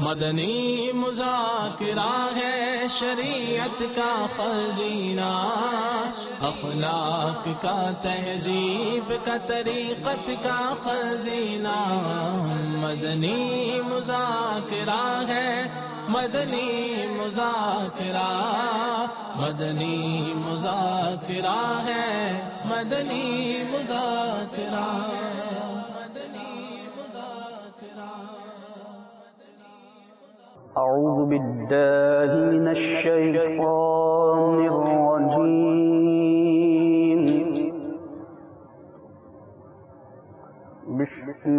مدنی مذاکرہ ہے شریعت کا خزینہ، اخلاق کا تہذیب کا طریقت کا خزینہ، مدنی مذاکرہ ہے، مدنی مذاکرہ، مدنی مذاکرہ ہے، مدنی مذاکرہ، مدنی مذاکرہ۔ اعوذ باللہ من الشیطان الرجیم، بسم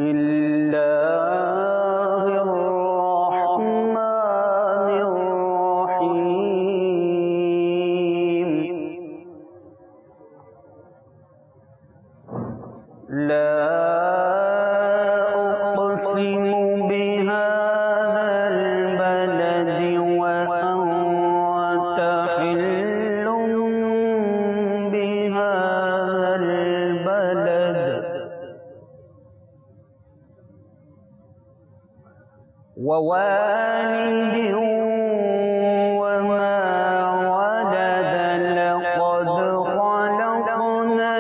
اللہ الرحمن الرحیم، لا ووالد وما ولد، لقد خلقنا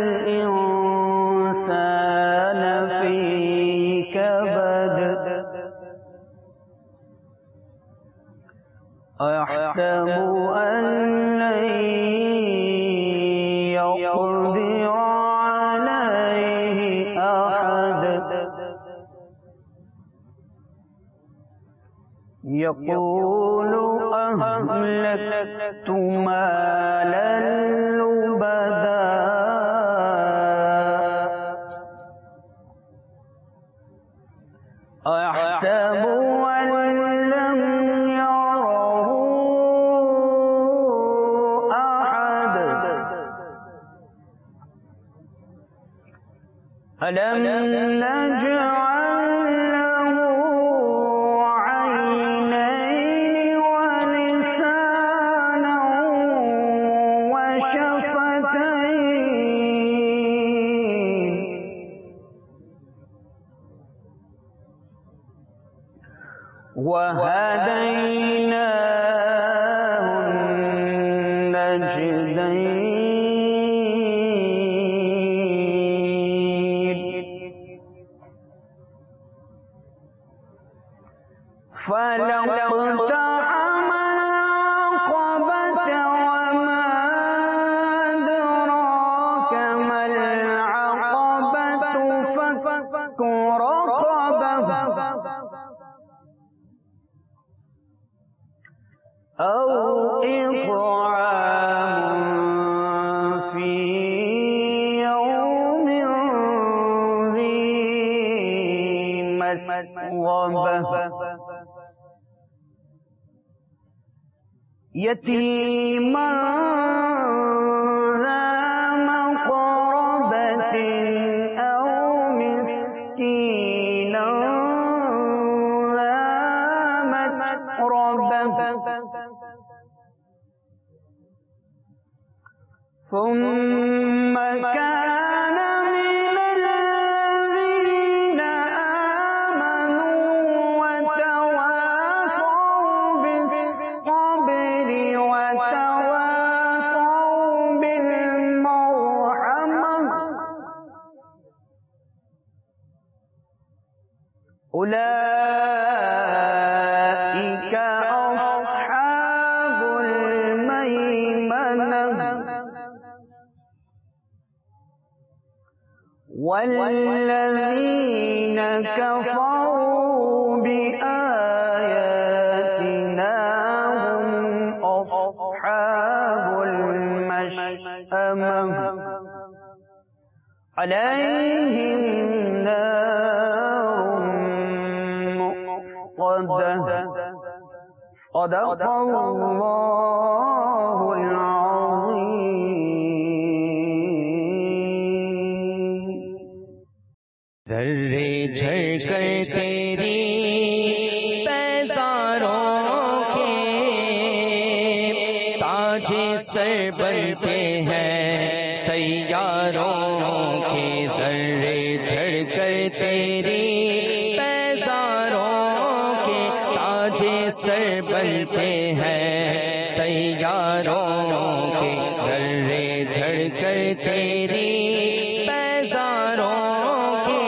الإنسان في كبد، أيحسب أن لن يقدر عليه أحد، يقول أهلكت مالا لبدا، أيحسب أن لم يره أحد، ألم نجعل له عينين ولسانا وشفتين، وهديناه النجدين، فلا اقتحم العقبة وما أدراك ما العقبة، فك رقبة أو إطعام في يوم ذي مسغبة، يتيما ذا مقربة أو مسكينا ذا متربة، ثم كان من الذين آمنوا وتواصوا بالصبر وتواصوا بالمرحمة، أولئك أصحاب الميمنة، والذين كفروا بآياتنا هم أصحاب المشأمة، عليهم نار مؤصدة، صدق الله العظيم۔ ذرے جھڑ کر تیری پیزاروں کے تاج سر بنتے ہیں سیاروں کے، ذرے جھڑ کر تیری پیزاروں کے تاج سر بنتے ہیں سیاروں کے ذرے جھڑ کر تیری پیزاروں کے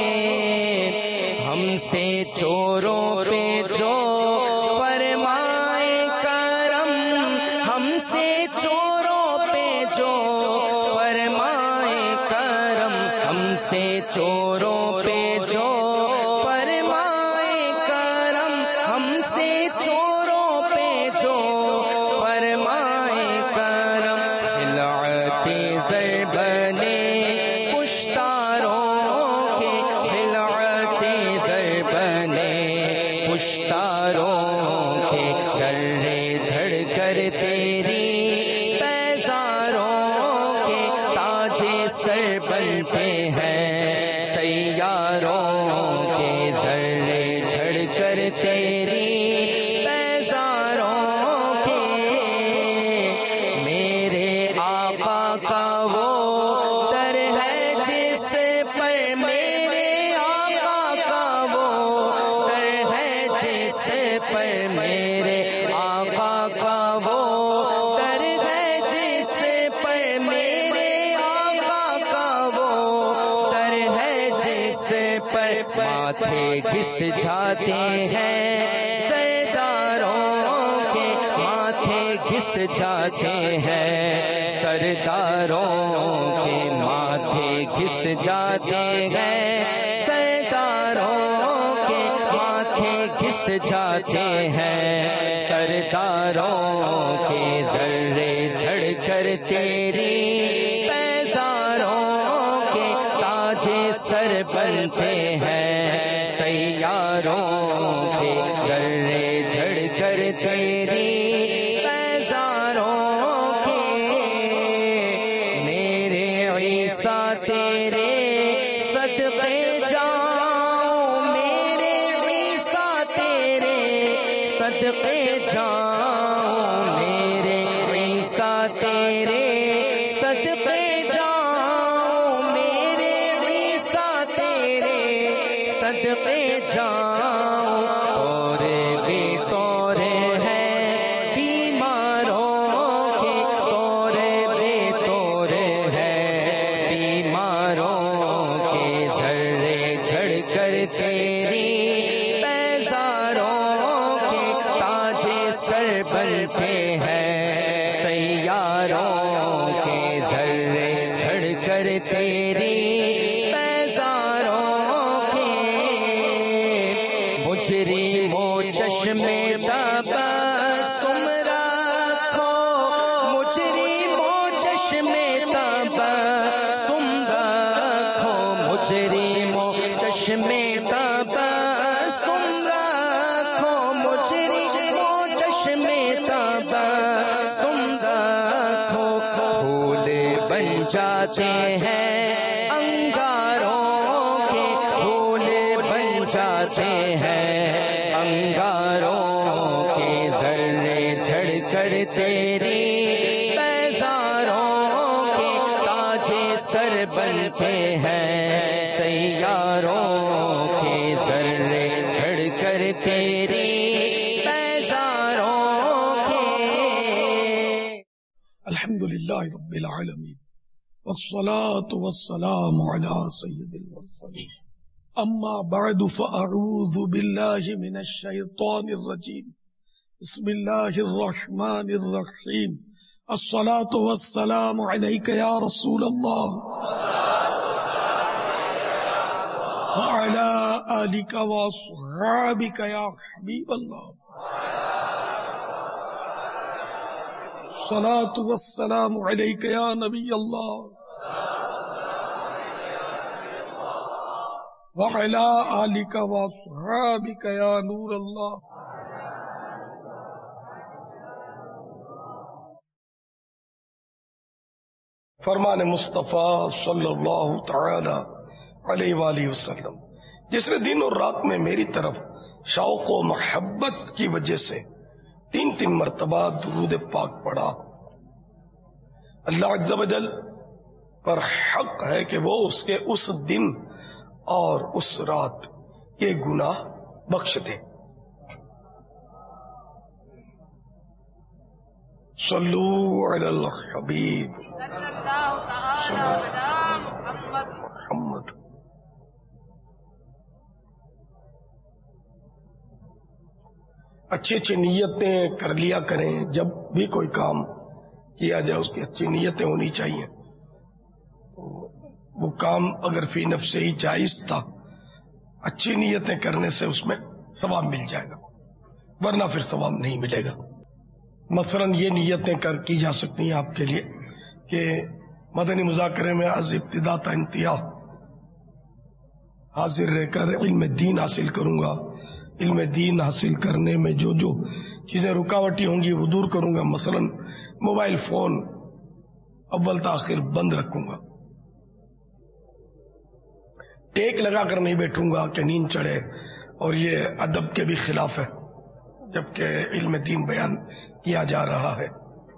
ہم سے چوروں پہ جو فرمائے کرم ہم سے چوروں پہ جو فرمائے کرم ہم سے چوروں پہ جو فرمائے کرم ہم سے چوروں پہ جو فرمائے کرم ہلاتے زر بنے پشتاروں کے ہلاتے زر بنے پشتاروں کے گرے جھڑ کر تیری پیزاروں کے تاج سر بنتے ہیں سیاروں کے ذرے جھڑ کر تیری پیزاروں کے میرے آقا کا وہ در ہے جس پر میرے آقا کا وہ در ہے جس پر میرے آقا کا وہ در ہے جس پر میرے آقا کا وہ در ہے جس پر ماتھے گھس جاتے ہیں سرداروں کے ماتھے گھس جاتے ہیں سرداروں کے ماتھے گھس جاتے ہیں سرداروں کے ماتھے گھس جاتے ہیں سرداروں کے ذرے جھڑ کر تیری پیزاروں کے تاج سر بنتے ہیں سیاروں کے ذرے جھڑ کر تیری پیزاروں کے میرے عیسیٰ تیرے صدقے جاؤں میرے عیسیٰ تیرے صدقے جاؤں میرے عیسیٰ تیرے صدقے جاؤں میرے عیسیٰ تیرے صدقے جاؤں اور بھی تورے ہیں بیماروں کے تورے بھی تورے ہیں بیماروں کے ذرے جھڑ کر تیری پیزاروں کے تاج سر بنتے ہیں سیاروں کے ذرے جھڑ کر تیری پیزاروں کے مجرموں چشمے تبسم رکھو مجرموں چشمے تبسم رکھو مجرموں چشمے تبسم رکھو مجرموں چشمے تبسم رکھو پھول بن جاتے ہیں انگاروں کے پھول بن جاتے ہیں انگاروں کے ذرے جھڑ کر تیری پیزاروں کے تاج سر بنتے ہیں سیاروں کے ذرے جھڑ کر تیری پیزاروں کے الحمدللہ رب العالمین والصلاة والسلام على سید المرسلین اما بعد فاعوذ باللہ من الشیطان الرجیم بسم اللہ الرحمن الرحیم الصلاة والسلام علیک یا رسول اللہ وعلى آلك وأصحابك يا حبيب الله الصلاة والسلام عليك يا نبي الله وعلى آلك وأصحابك يا نور الله فرمان مصطفیٰ صلی اللہ تعالی علیہ وآلہ وسلم، جس نے دن اور رات میں میری طرف شوق و محبت کی وجہ سے 3 مرتبہ درود پاک پڑھا، اللہ عز و جل پر حق ہے کہ وہ اس کے اس دن اور اس رات کے گناہ بخش دے۔ صلو علی الحبیب محمد. اچھی اچھی نیتیں کر لیا کریں. جب بھی کوئی کام کیا جائے اس کی اچھی نیتیں ہونی چاہیے. وہ کام اگر فی نفس ہی جائز تھا، اچھی نیتیں کرنے سے اس میں ثواب مل جائے گا، ورنہ پھر ثواب نہیں ملے گا. مثلا یہ نیتیں کی جا سکتی ہیں آپ کے لیے کہ مدنی مذاکرے میں از ابتدا تا انتہا حاضر رہ کر علم دین حاصل کروں گا. علم دین حاصل کرنے میں جو جو چیزیں رکاوٹی ہوں گی وہ دور کروں گا. مثلا موبائل فون اول تاخیر بند رکھوں گا، ٹیک لگا کر نہیں بیٹھوں گا کہ نیند چڑھے، اور یہ ادب کے بھی خلاف ہے جبکہ علم دین بیان کیا جا رہا ہے.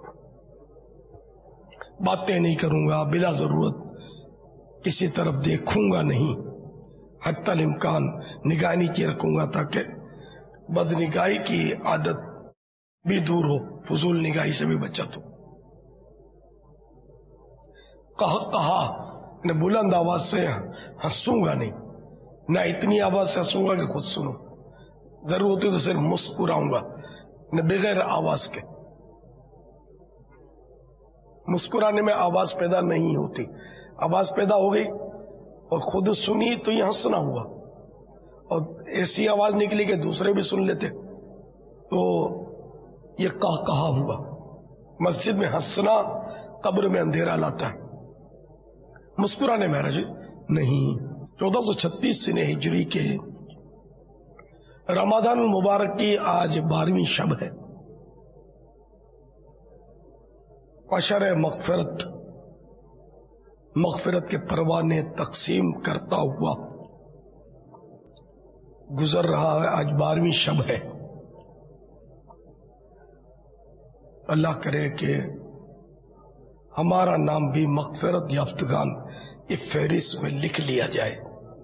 باتیں نہیں کروں گا، بلا ضرورت کسی طرف دیکھوں گا نہیں، حتی الامکان نگاہ نیچے رکھوں گا تاکہ بد نگاہی کی عادت بھی دور ہو، فضول نگاہی سے بھی بچت ہو. کہا نہ بلند آواز سے ہنسوں گا نہیں، نہ اتنی آواز سے ہنسوں گا کہ خود سنوں. ضرورت ہے تو صرف مسکراؤں گا، نہ بغیر آواز کے. مسکرانے میں آواز پیدا نہیں ہوتی، آواز پیدا ہو گئی اور خود سنی تو یہ ہنسنا ہوا، اور ایسی آواز نکلی کہ دوسرے بھی سن لیتے تو یہ کہا ہوا. مسجد میں ہنسنا قبر میں اندھیرا لاتا ہے، مسکرانے میں حرج نہیں. 1436 سنہ ہجری کے رمضان المبارک کی آج 12ویں شب ہے. عشر مغفرت کے پروانے تقسیم کرتا ہوا گزر رہا ہے. آج 12ویں شب ہے. اللہ کرے کہ ہمارا نام بھی مغفرت یافتگان کی فہرست میں لکھ لیا جائے.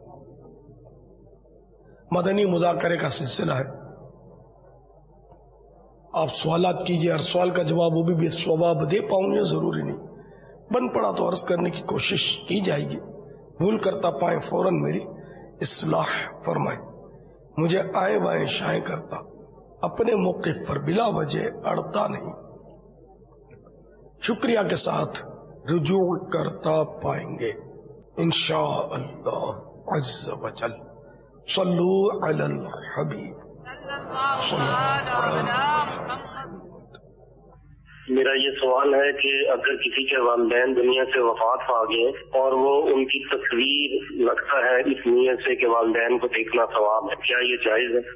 مدنی مذاکرے کا سلسلہ ہے. آپ سوالات کیجئے، ہر سوال کا جواب وہ بھی ثواب دے پاؤں گے ضروری نہیں، بن پڑا تو عرض کرنے کی کوشش کی جائے گی. بھول کرتا پائیں فوراً میری اصلاح فرمائیں. مجھے آئیں بائیں شائیں کرتا اپنے موقف پر بلا وجہ اڑتا نہیں، شکریہ کے ساتھ رجوع کرتا پائیں گے انشاءاللہ عز و جل. صلو علی الحبیب. میرا یہ سوال ہے کہ اگر کسی کے والدین دنیا سے وفات پا گئے اور وہ ان کی تصویر لگتا ہے اس نیت سے کہ والدین کو دیکھنا ثواب ہے، کیا یہ جائز ہے؟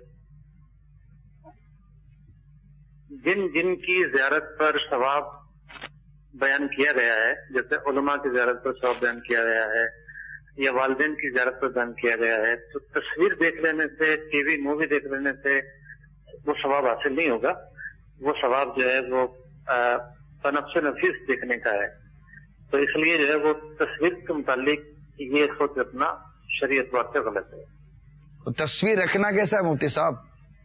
جن جن کی زیارت پر ثواب بیان کیا گیا ہے، جیسے علماء کی زیارت پر ثواب بیان کیا گیا ہے یا والدین کی زیارت پر بیان کیا گیا ہے، تو تصویر دیکھ لینے سے، ٹی وی مووی دیکھ لینے سے وہ ثواب حاصل نہیں ہوگا. وہ ثواب جو ہے وہ بنفس نفیس دیکھنے کا ہے. تو اس لیے جو ہے وہ تصویر کے متعلق یہ خود اپنا شریعت واقع غلط ہے. تصویر رکھنا کیسا ہے مفتی صاحب؟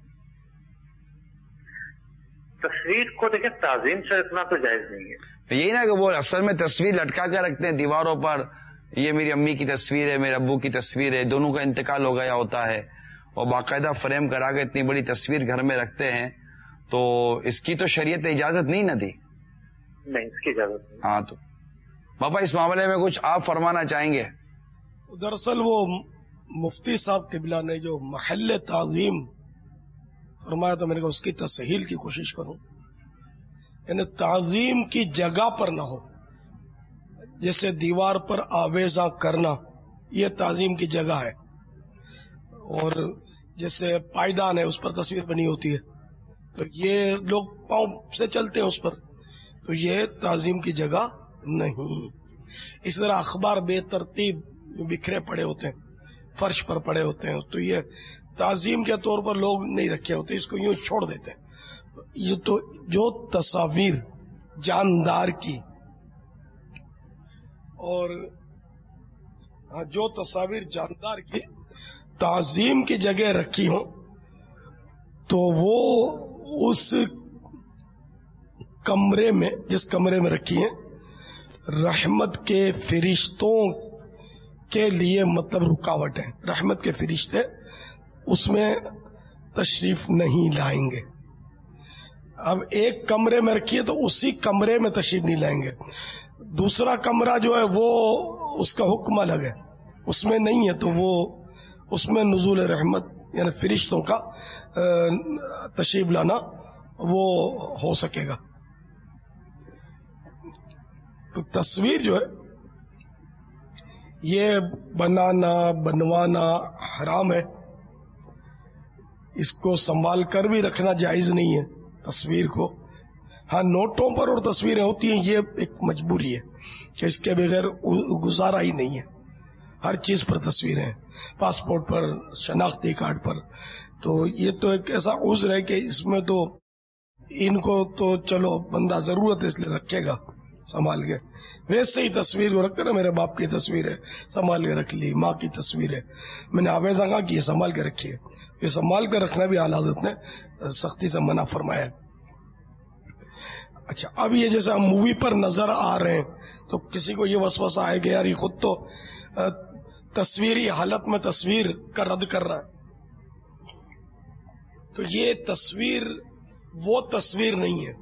تصویر کو دیکھیں تعظیم سے رکھنا تو جائز نہیں ہے. یہی نا کہ وہ اصل میں تصویر لٹکا کے رکھتے ہیں دیواروں پر، یہ میری امی کی تصویر ہے، میرے ابو کی تصویر ہے، دونوں کا انتقال ہو گیا ہوتا ہے، اور باقاعدہ فریم کرا کے اتنی بڑی تصویر گھر میں رکھتے ہیں. تو اس کی تو شریعت نے اجازت نہیں نہ دی. نہیں، اس کی اجازت نہیں. ہاں، تو بابا اس معاملے میں کچھ آپ فرمانا چاہیں گے؟ دراصل وہ مفتی صاحب قبلہ نے جو محل تعظیم فرمایا تو میں نے کہا اس کی تصحیح کی کوشش کروں. یعنی تعظیم کی جگہ پر نہ ہو، جیسے دیوار پر آویزاں کرنا یہ تعظیم کی جگہ ہے، اور جیسے پائیدان ہے اس پر تصویر بنی ہوتی ہے تو یہ لوگ پاؤں سے چلتے ہیں اس پر، تو یہ تعظیم کی جگہ نہیں. اس طرح اخبار بے ترتیب بکھرے پڑے ہوتے ہیں، فرش پر پڑے ہوتے ہیں، تو یہ تعظیم کے طور پر لوگ نہیں رکھے ہوتے، اس کو یوں چھوڑ دیتے ہیں. یہ تو جو تصاویر جاندار کی اور جو تصاویر جاندار کی تعظیم کی جگہ رکھی ہوں تو وہ اس کمرے میں جس کمرے میں رکھی ہیں رحمت کے فرشتوں کے لیے مطلب رکاوٹ ہے. رحمت کے فرشتے اس میں تشریف نہیں لائیں گے. اب ایک کمرے میں رکھیے تو اسی کمرے میں تشریف نہیں لائیں گے. دوسرا کمرہ جو ہے وہ اس کا حکم الگ ہے, اس میں نہیں ہے, تو وہ اس میں نزول رحمت یعنی فرشتوں کا تشریف لانا وہ ہو سکے گا. تو تصویر جو ہے یہ بنانا بنوانا حرام ہے. اس کو سنبھال کر بھی رکھنا جائز نہیں ہے تصویر کو. ہاں نوٹوں پر اور تصویریں ہوتی ہیں, یہ ایک مجبوری ہے کہ اس کے بغیر گزارا ہی نہیں ہے. ہر چیز پر تصویریں ہیں, پاسپورٹ پر, شناختی کارڈ پر. تو یہ تو ایک ایسا عذر ہے کہ اس میں تو ان کو تو چلو بندہ ضرورت اس لیے رکھے گا سنبھال کے. ویسے ہی تصویر کو رکھ کر میرے باپ کی تصویر ہے سنبھال کے رکھ لی, ماں کی تصویر ہے, میں نے حافظ آقا کی سنبھال کے رکھی ہے. یہ سنبھال کر رکھنا بھی اعلی حضرت نے سختی سے منع فرمایا ہے. اچھا, اب یہ جیسے ہم مووی پر نظر آ رہے ہیں تو کسی کو یہ وسوسہ آئے کہ یار یہ خود تو تصویری حالت میں تصویر کا رد کر رہا ہے. تو یہ تصویر وہ تصویر نہیں ہے,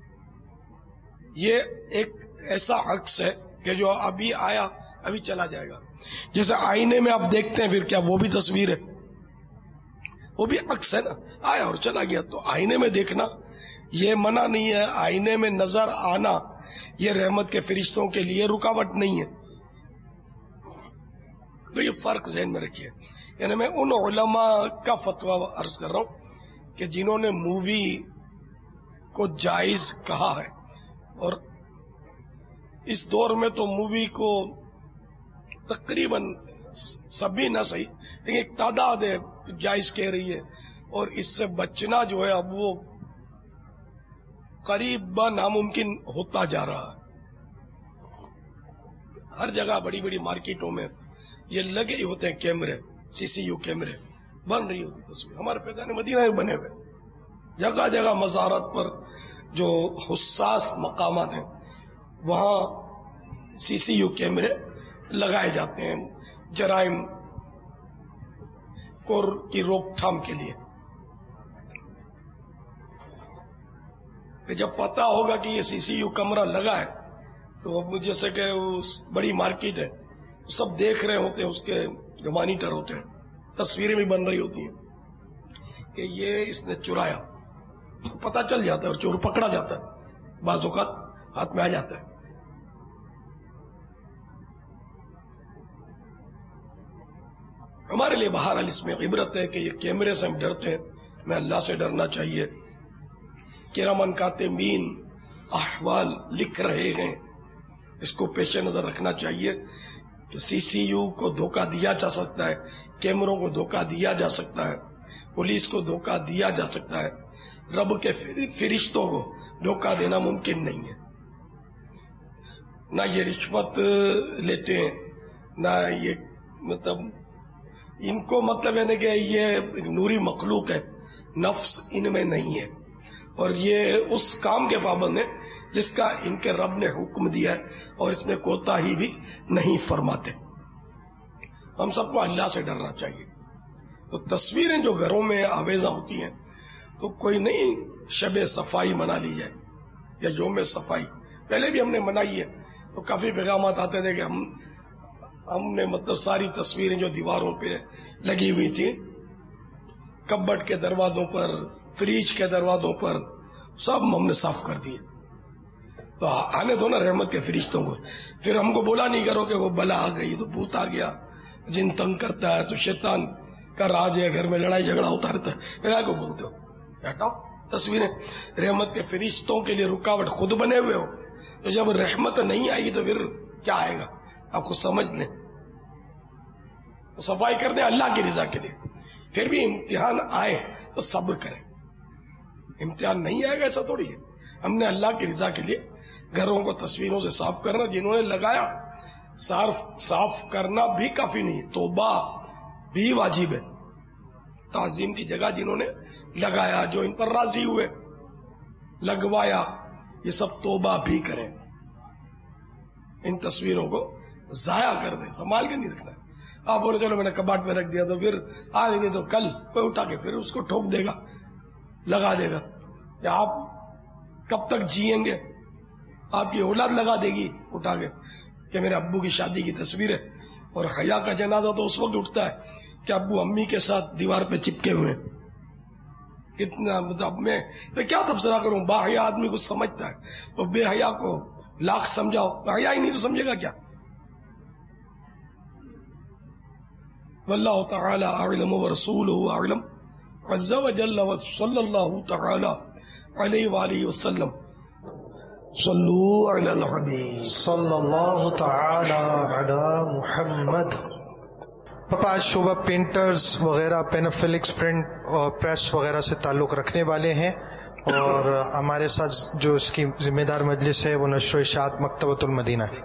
یہ ایک ایسا عکس ہے کہ جو ابھی آیا ابھی چلا جائے گا. جیسے آئینے میں آپ دیکھتے ہیں پھر کیا وہ بھی تصویر ہے, وہ بھی عکس ہے نا, آیا اور چلا گیا. تو آئینے میں دیکھنا یہ منع نہیں ہے, آئینے میں نظر آنا یہ رحمت کے فرشتوں کے لیے رکاوٹ نہیں ہے. تو یہ فرق ذہن میں رکھیے. یعنی میں ان علماء کا فتویٰ عرض کر رہا ہوں کہ جنہوں نے مووی کو جائز کہا ہے, اور اس دور میں تو مووی کو تقریباً سبھی نہ صحیح لیکن ایک تعداد ہے جائز کہہ رہی ہے, اور اس سے بچنا جو ہے اب وہ قریب ناممکن ہوتا جا رہا ہے. ہر جگہ بڑی بڑی مارکیٹوں میں یہ لگے ہی ہوتے ہیں کیمرے, CCU کیمرے, بن رہی ہوتی تصویر. ہمارے پیدان مدینہ میں بنے ہوئے جگہ جگہ مزارات پر جو حساس مقامات ہیں وہاں CCU کیمرے لگائے جاتے ہیں جرائم کی روک تھام کے لیے. جب پتا ہوگا کہ یہ CCU کیمرہ لگا ہے تو اب جیسے کہ بڑی مارکیٹ ہے سب دیکھ رہے ہوتے ہیں, اس کے جو مانیٹر ہوتے ہیں تصویریں بھی بن رہی ہوتی ہیں کہ یہ اس نے چرایا, پتا چل جاتا ہے اور چور پکڑا جاتا ہے, بعض اوقات ہاتھ میں آ جاتا ہے. ہمارے لیے بہرحال اس میں عبرت ہے کہ یہ کیمرے سے ہم ڈرتے ہیں, میں اللہ سے ڈرنا چاہیے. کرامن کاتبین احوال لکھ رہے ہیں, اس کو پیش نظر رکھنا چاہیے کہ CCU کو دھوکہ دیا جا سکتا ہے, کیمروں کو دھوکہ دیا جا سکتا ہے, پولیس کو دھوکہ دیا جا سکتا ہے, رب کے فرشتوں کو دھوکہ دینا ممکن نہیں ہے. نہ یہ رشوت لیتے ہیں, نہ یہ مطلب ان کو مطلب ہے کہ یہ نوری مخلوق ہے, نفس ان میں نہیں ہے, اور یہ اس کام کے پابند ہے جس کا ان کے رب نے حکم دیا ہے, اور اس میں کوتاہی بھی نہیں فرماتے. ہم سب کو اللہ سے ڈرنا چاہیے. تو تصویریں جو گھروں میں آویزہ ہوتی ہیں تو کوئی نہیں شب صفائی منا لی جائے یا یوم صفائی, پہلے بھی ہم نے منائی ہے. تو کافی پیغامات آتے تھے کہ ہم نے مطلب ساری تصویریں جو دیواروں پہ لگی ہوئی تھی, کبڈ کے دروازوں پر, فریج کے دروازوں پر, سب ہم نے صاف کر دیے. تو آنے دو نا رحمت کے فرشتوں کو. پھر ہم کو بولا نہیں کرو کہ وہ بلا آ گئی تو بھوت آ گیا, جن تنگ کرتا ہے, تو شیطان کا راج ہے, گھر میں لڑائی جھگڑا ہوتا رہتا ہے. پھر آ کو بولتے ہو ہٹاؤ تصویریں. رحمت کے فرشتوں کے لیے رکاوٹ خود بنے ہوئے ہو, تو جب رحمت نہیں آئے گی تو پھر کیا آئے گا آپ کو سمجھ لیں. تو صفائی کر دیں اللہ کی رضا کے لیے. پھر بھی امتحان آئے تو صبر کریں. امتحان نہیں آئے گا ایسا تھوڑی ہے. ہم نے اللہ کی رضا کے لیے گھروں کو تصویروں سے صاف کرنا, جنہوں نے لگایا صاف کرنا بھی کافی نہیں, توبہ بھی واجب ہے. تعظیم کی جگہ جنہوں نے لگایا, جو ان پر راضی ہوئے, لگوایا, یہ سب توبہ بھی کریں. ان تصویروں کو ضائع کر دیں, سنبھال کے نہیں رکھنا. آپ بولے چلو میں نے کباٹ میں رکھ دیا, تو پھر آج نہیں تو کل کوئی اٹھا کے پھر اس کو ٹھوک دے گا, لگا دے گا. یا آپ کب تک جیئیں گے؟ آپ کی اولاد لگا دے گی اٹھا کے کہ میرے ابو کی شادی کی تصویر ہے. اور حیا کا جنازہ تو اس وقت اٹھتا ہے کہ ابو امی کے ساتھ دیوار پہ چپکے ہوئے. اتنا مطلب میں کیا تبصرہ کروں, با حیا آدمی کچھ سمجھتا ہے, تو بے حیا کو لاکھ سمجھاؤ, حیا ہی نہیں تو سمجھے گا کیا؟ واللہ تعالی اعلم ورسولہ اعلم عز وجل وصلی اللہ تعالی علیہ وآلہ وسلم. صلو علی الحبیب صلی اللہ تعالی علی محمد. پاپا آج شعبہ پینٹرز وغیرہ پینوفلکس پرنٹ اور پریس وغیرہ سے تعلق رکھنے والے ہیں, اور ہمارے ساتھ جو اس کی ذمہ دار مجلس ہے وہ نشر و اشاعت مکتبۃ المدینہ ہے.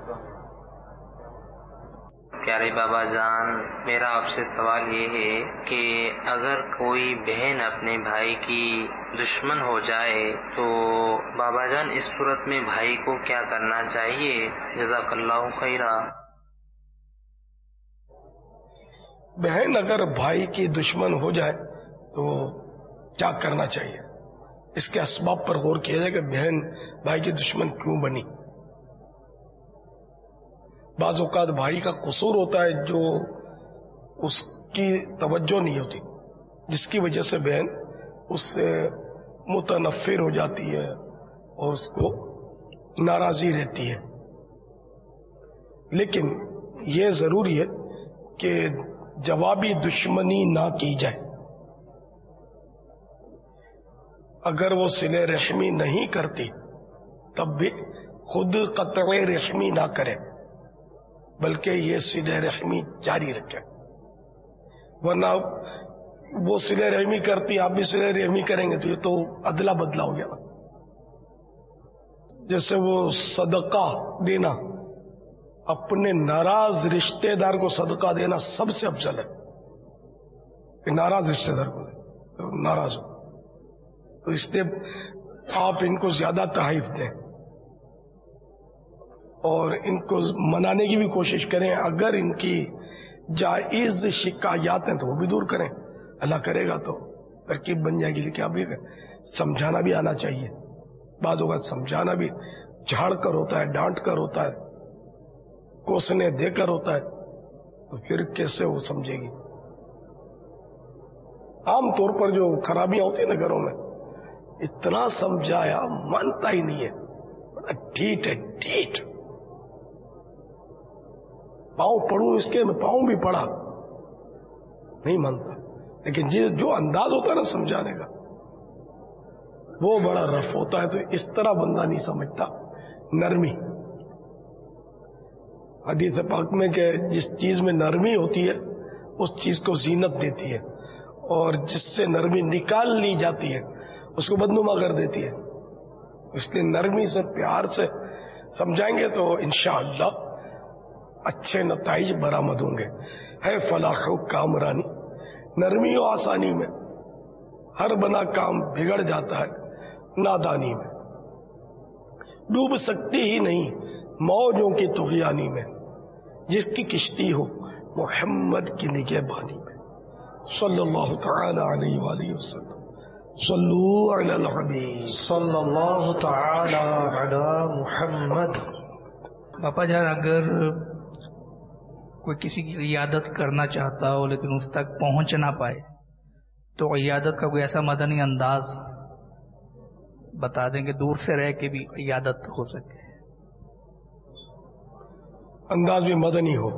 پیارے بابا جان, میرا آپ سے سوال یہ ہے کہ اگر کوئی بہن اپنے بھائی کی دشمن ہو جائے تو بابا جان اس صورت میں بھائی کو کیا کرنا چاہیے؟ جزاک اللہ خیرا. بہن اگر بھائی کی دشمن ہو جائے تو کیا کرنا چاہیے؟ اس کے اسباب پر غور کیا جائے کہ بہن بھائی کی دشمن کیوں بنی. بعض اوقات بھائی کا قصور ہوتا ہے جو اس کی توجہ نہیں ہوتی, جس کی وجہ سے بہن اس سے متنفر ہو جاتی ہے اور اس کو ناراضی رہتی ہے. لیکن یہ ضروری ہے کہ جوابی دشمنی نہ کی جائے. اگر وہ صلہ رحمی نہیں کرتی تب بھی خود قطع رحمی نہ کرے, بلکہ یہ صلہ رحمی جاری رکھے. ورنہ وہ صلہ رحمی کرتی, آپ بھی صلہ رحمی کریں گے تو یہ تو ادلا بدلا ہو گیا. جیسے وہ صدقہ دینا, اپنے ناراض رشتہ دار کو صدقہ دینا سب سے افضل ہے. کہ ناراض رشتہ دار کو ناراض ہو تو اس لیے آپ ان کو زیادہ تحائف دیں اور ان کو منانے کی بھی کوشش کریں. اگر ان کی جائز شکایات ہیں تو وہ بھی دور کریں, اللہ کرے گا تو ترکیب بن جائے گی. لیکن ابھی سمجھانا بھی آنا چاہیے. بعض اوقات سمجھانا بھی جھاڑ کر ہوتا ہے, ڈانٹ کر ہوتا ہے, کوسنے دے کر ہوتا ہے, تو پھر کیسے وہ سمجھے گی. عام طور پر جو خرابیاں ہوتی ہیں نا گھروں میں, اتنا سمجھایا مانتا ہی نہیں ہے, بڑا ڈھیٹ ہے ڈھیٹ. پاؤں پڑوں اس کے, میں پاؤں بھی پڑا, نہیں مانتا. لیکن جو انداز ہوتا ہے نا سمجھانے کا وہ بڑا رف ہوتا ہے, تو اس طرح بندہ نہیں سمجھتا. نرمی, حدیث پاک میں کہ جس چیز میں نرمی ہوتی ہے اس چیز کو زینت دیتی ہے, اور جس سے نرمی نکال لی جاتی ہے اس کو بدنما کر دیتی ہے. اس لیے نرمی سے پیار سے سمجھائیں گے تو انشاءاللہ اچھے نتائج برآمد ہوں گے. ہے فلاح و کامرانی, نرمی و آسانی میں ہر بنا کام بگڑ جاتا ہے نادانی میں. ڈوب سکتی ہی نہیں موجوں کی طغیانی میں, جس کی کشتی ہو محمد کی نگہبانی میں. صلی اللہ تعالی علیہ وآلہ وسلم. صلو علی الحبیب صلی اللہ تعالی علی محمد. باپا جان, اگر کوئی کسی کی عیادت کرنا چاہتا ہو لیکن اس تک پہنچ نہ پائے تو عیادت کا کوئی ایسا مدنی انداز بتا دیں کہ دور سے رہ کے بھی عیادت ہو سکے. انداز بھی مدنی ہو.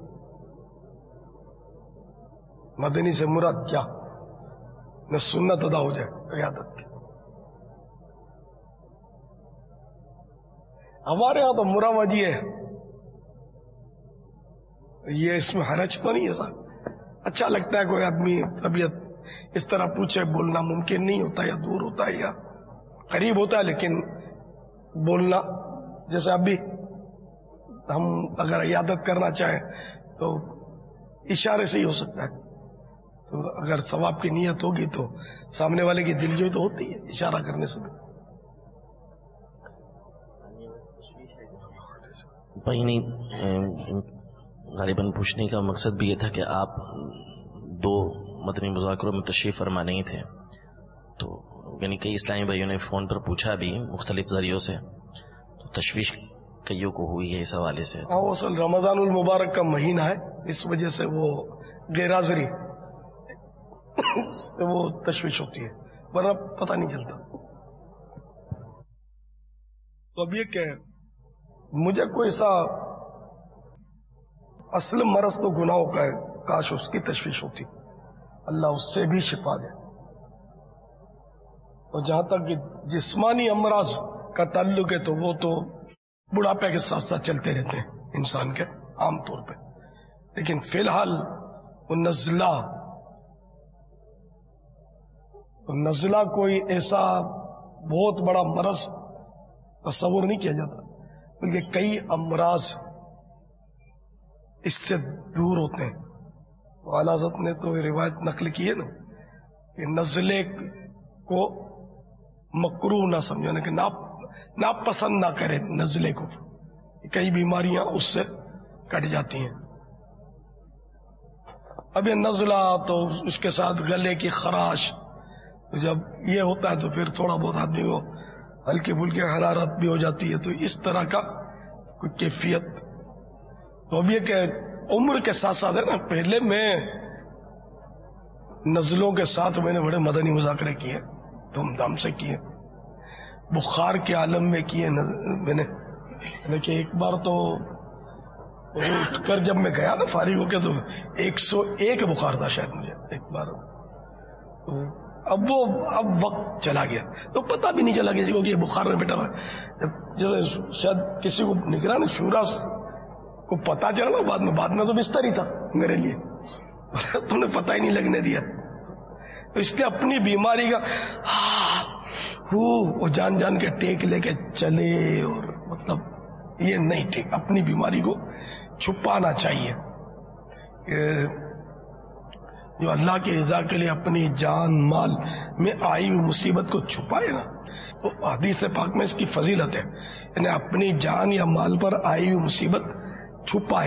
مدنی سے مراد کیا؟ نہ سنت ادا ہو جائے عیادت کی. ہمارے یہاں تو مراوجی ہے, یہ اس میں حرج تو نہیں ہے صاحب. اچھا لگتا ہے کوئی آدمی طبیعت اس طرح پوچھے, بولنا ممکن نہیں ہوتا یا دور ہوتا ہے یا قریب ہوتا ہے, لیکن بولنا جیسے ابھی ہم اگر عیادت کرنا چاہیں تو اشارے سے ہی ہو سکتا ہے. تو اگر ثواب کی نیت ہوگی تو سامنے والے کی دلجوئی تو ہوتی ہے اشارہ کرنے سے. بھائی نہیں، غالباً پوچھنے کا مقصد بھی یہ تھا کہ آپ 2 مدنی مذاکروں میں تشریف فرما نہیں تھے، تو یعنی کئی اسلامی بھائیوں نے فون پر پوچھا بھی مختلف ذریعوں سے، تو تشویش کئیوں کو ہوئی ہے اس حوالے سے. وہ اصل رمضان المبارک کا مہینہ ہے، اس وجہ سے وہ غیر حاضری سے وہ تشویش ہوتی ہے، ورنہ پتہ نہیں چلتا. تو اب یہ کہ مجھے کوئی سا اصل مرض تو گناہوں کا ہے، کاش اس کی تشویش ہوتی، اللہ اس سے بھی شفا دے. اور جہاں تک کہ جسمانی امراض کا تعلق ہے تو وہ تو بڑھاپے کے ساتھ ساتھ چلتے رہتے ہیں انسان کے عام طور پہ، لیکن فی الحال وہ نزلہ کوئی ایسا بہت بڑا مرض تصور نہیں کیا جاتا، بلکہ کئی امراض اس سے دور ہوتے ہیں. اعلیٰ حضرت نے تو یہ روایت نقل کی ہے نا کہ نزلے کو مکروہ نہ سمجھو، کہ ناپسند نہ کرے نزلے کو، کئی بیماریاں اس سے کٹ جاتی ہیں. اب یہ نزلہ تو اس کے ساتھ گلے کی خراش، جب یہ ہوتا ہے تو پھر تھوڑا بہت آدمی کو ہلکی پھلکی حرارت بھی ہو جاتی ہے، تو اس طرح کا کوئی کیفیت. تو اب یہ کہ عمر کے ساتھ ساتھ ہے نا، پہلے میں نزلوں کے ساتھ میں نے بڑے مدنی مذاکرے کیے، دھوم دھام سے کیے، بخار کے عالم میں کیے میں نے. لیکن ایک بار تو اٹھ کر جب میں گیا نا فارغ ہو کے تو 101 بخار تھا شاید مجھے ایک بار. اب وقت چلا گیا تو پتہ بھی نہیں چلا کسی کو کہ یہ بخار میں بیٹھا ہوا ہے. جیسے شاید کسی کو نگران شورا کو پتا چلا نا بعد میں تو بستر ہی تھا میرے لیے، تم نے پتہ ہی نہیں لگنے دیا. تو اس نے اپنی بیماری کا وہ جان جان کے ٹیک لے کے چلے، اور مطلب یہ نہیں ٹھیک، اپنی بیماری کو چھپانا چاہیے. جو اللہ کی رضا کے لیے اپنی جان مال میں آئی ہوئی مصیبت کو چھپائے نا، تو حدیث پاک میں اس کی فضیلت ہے، یعنی اپنی جان یا مال پر آئی ہوئی مصیبت چھپائے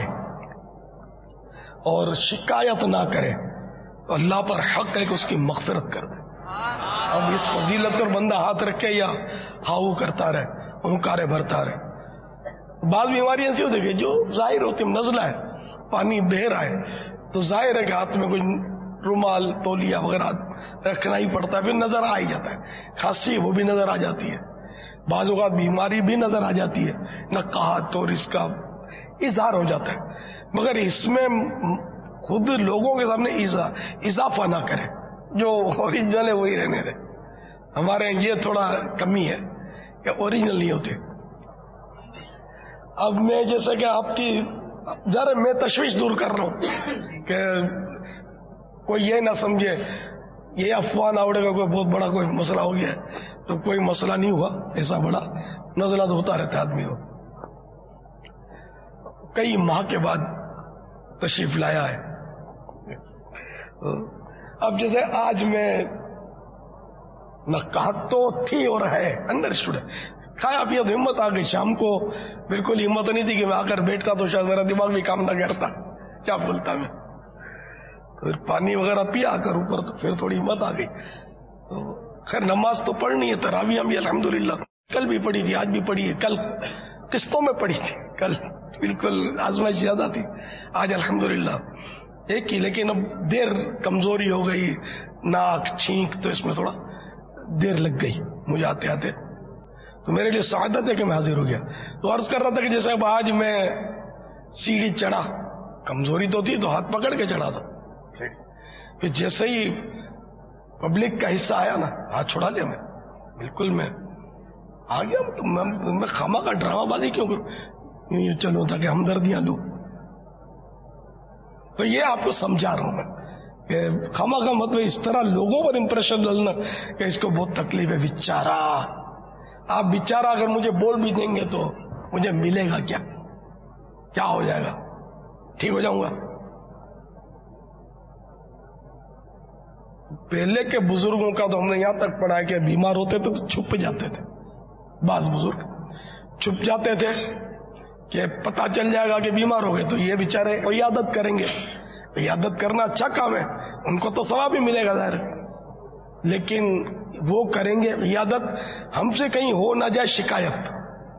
اور شکایت نہ کرے، تو اللہ پر حق ہے کہ اس کی مغفرت کر دے. اب اس فضیلت پر بندہ ہاتھ رکھے یا ہاؤ کرتا رہے، ہنکارے بھرتا رہے. بعض بیماریاں ایسی ہوتی ہے جو ظاہر ہوتی ہے، نزلہ ہے، پانی بہہ رہا ہے تو ظاہر ہے کہ ہاتھ میں کوئی رومال تولیہ وغیرہ رکھنا ہی پڑتا ہے، پھر نظر آ ہی جاتا ہے. کھانسی وہ بھی نظر آ جاتی ہے، بعض اوقات بیماری بھی نظر آ جاتی ہے، نقاہت اور اس کا اظہار ہو جاتا ہے. مگر اس میں خود لوگوں کے سامنے اضافہ نہ کرے، جو اوریجنل ہے وہی رہنے دے. ہمارے یہ تھوڑا کمی ہے کہ اوریجنل نہیں ہوتے. اب میں جیسے کہ آپ کی ذرا میں تشویش دور کر رہا ہوں کہ کوئی یہ نہ سمجھے یہ افواہ نہ اڑے گا کوئی بہت بڑا کوئی مسئلہ ہو گیا ہے، تو کوئی مسئلہ نہیں ہوا ایسا بڑا، نزلہ تو ہوتا رہتا ہے آدمی کو. کئی ماہ کے بعد تشریف لایا ہے. اب جیسے آج میں نقاہت تو تھی اور ہے، انڈرسٹوڈ ہے، کھایا پیا تو ہمت آ گئی. شام کو بالکل ہمت نہیں تھی کہ میں آ کر بیٹھتا تو شاید میرا دماغ بھی کام نہ کرتا، کیا بولتا میں. پھر پانی وغیرہ پیا آ کر اوپر تو پھر تھوڑی ہمت آ گئی. تو خیر نماز تو پڑھنی ہے، تراویح بھی الحمدللہ کل بھی پڑھی تھی، آج بھی پڑھی ہے، کل قسطوں میں پڑھی تھی، کل بالکل آزمائش زیادہ تھی، آج الحمدللہ ایک ہی. لیکن اب دیر کمزوری ہو گئی، ناک چھینک، تو اس میں تھوڑا دیر لگ گئی مجھے آتے آتے. تو میرے لیے سعادت ہے کہ میں حاضر ہو گیا. تو عرض کر رہا تھا کہ جیسے اب آج میں سیڑھی چڑھا، کمزوری تو تھی تو ہاتھ پکڑ کے چڑھا تھا، پھر جیسے ہی پبلک کا حصہ آیا نا ہاتھ چھوڑا لیا میں، بالکل میں آ گیا. میں خامہ کا ڈرامہ بازی کیوں کروں، یہ چلو تاکہ ہمدردیاں لوں. تو یہ آپ کو سمجھا رہا ہوں میں کہ خامہ کا مطلب اس طرح لوگوں پر امپریشن ڈالنا کہ اس کو بہت تکلیف ہے بیچارہ. آپ بیچارہ اگر مجھے بول بھی دیں گے تو مجھے ملے گا کیا ہو جائے گا، ٹھیک ہو جاؤں گا. پہلے کے بزرگوں کا تو ہم نے یہاں تک پڑھا ہے کہ بیمار ہوتے تھے تو چھپ جاتے تھے، بعض بزرگ چھپ جاتے تھے کہ پتہ چل جائے گا کہ بیمار ہو گئے تو یہ بیچارے عیادت کریں گے. عیادت کرنا اچھا کام ہے, ان کو تو ثواب بھی ملے گا ظاہر, لیکن وہ کریں گے عیادت, ہم سے کہیں ہو نہ جائے شکایت,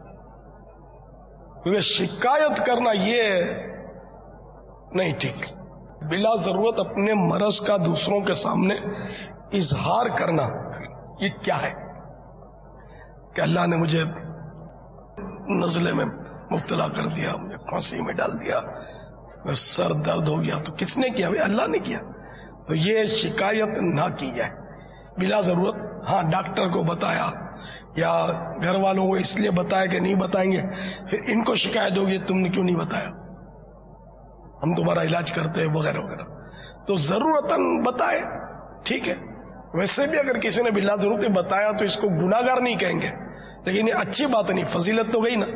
کیونکہ شکایت کرنا یہ نہیں ٹھیک. بلا ضرورت اپنے مرض کا دوسروں کے سامنے اظہار کرنا یہ کیا ہے کہ اللہ نے مجھے نزلے میں مبتلا کر دیا, مجھے پھانسی میں ڈال دیا, سر درد ہو گیا, تو کس نے کیا؟ اللہ نے کیا. تو یہ شکایت نہ کی جائے بلا ضرورت. ہاں ڈاکٹر کو بتایا یا گھر والوں کو اس لیے بتایا کہ نہیں بتائیں گے, پھر ان کو شکایت ہوگی تم نے کیوں نہیں بتایا, ہم تمہارا علاج کرتے ہیں وغیرہ وغیرہ. تو ضرورتاً بتائے ٹھیک ہے. ویسے بھی اگر کسی نے بلا ضرورت بتایا تو اس کو گناہگار نہیں کہیں گے, لیکن یہ اچھی بات نہیں, فضیلت تو گئی نا.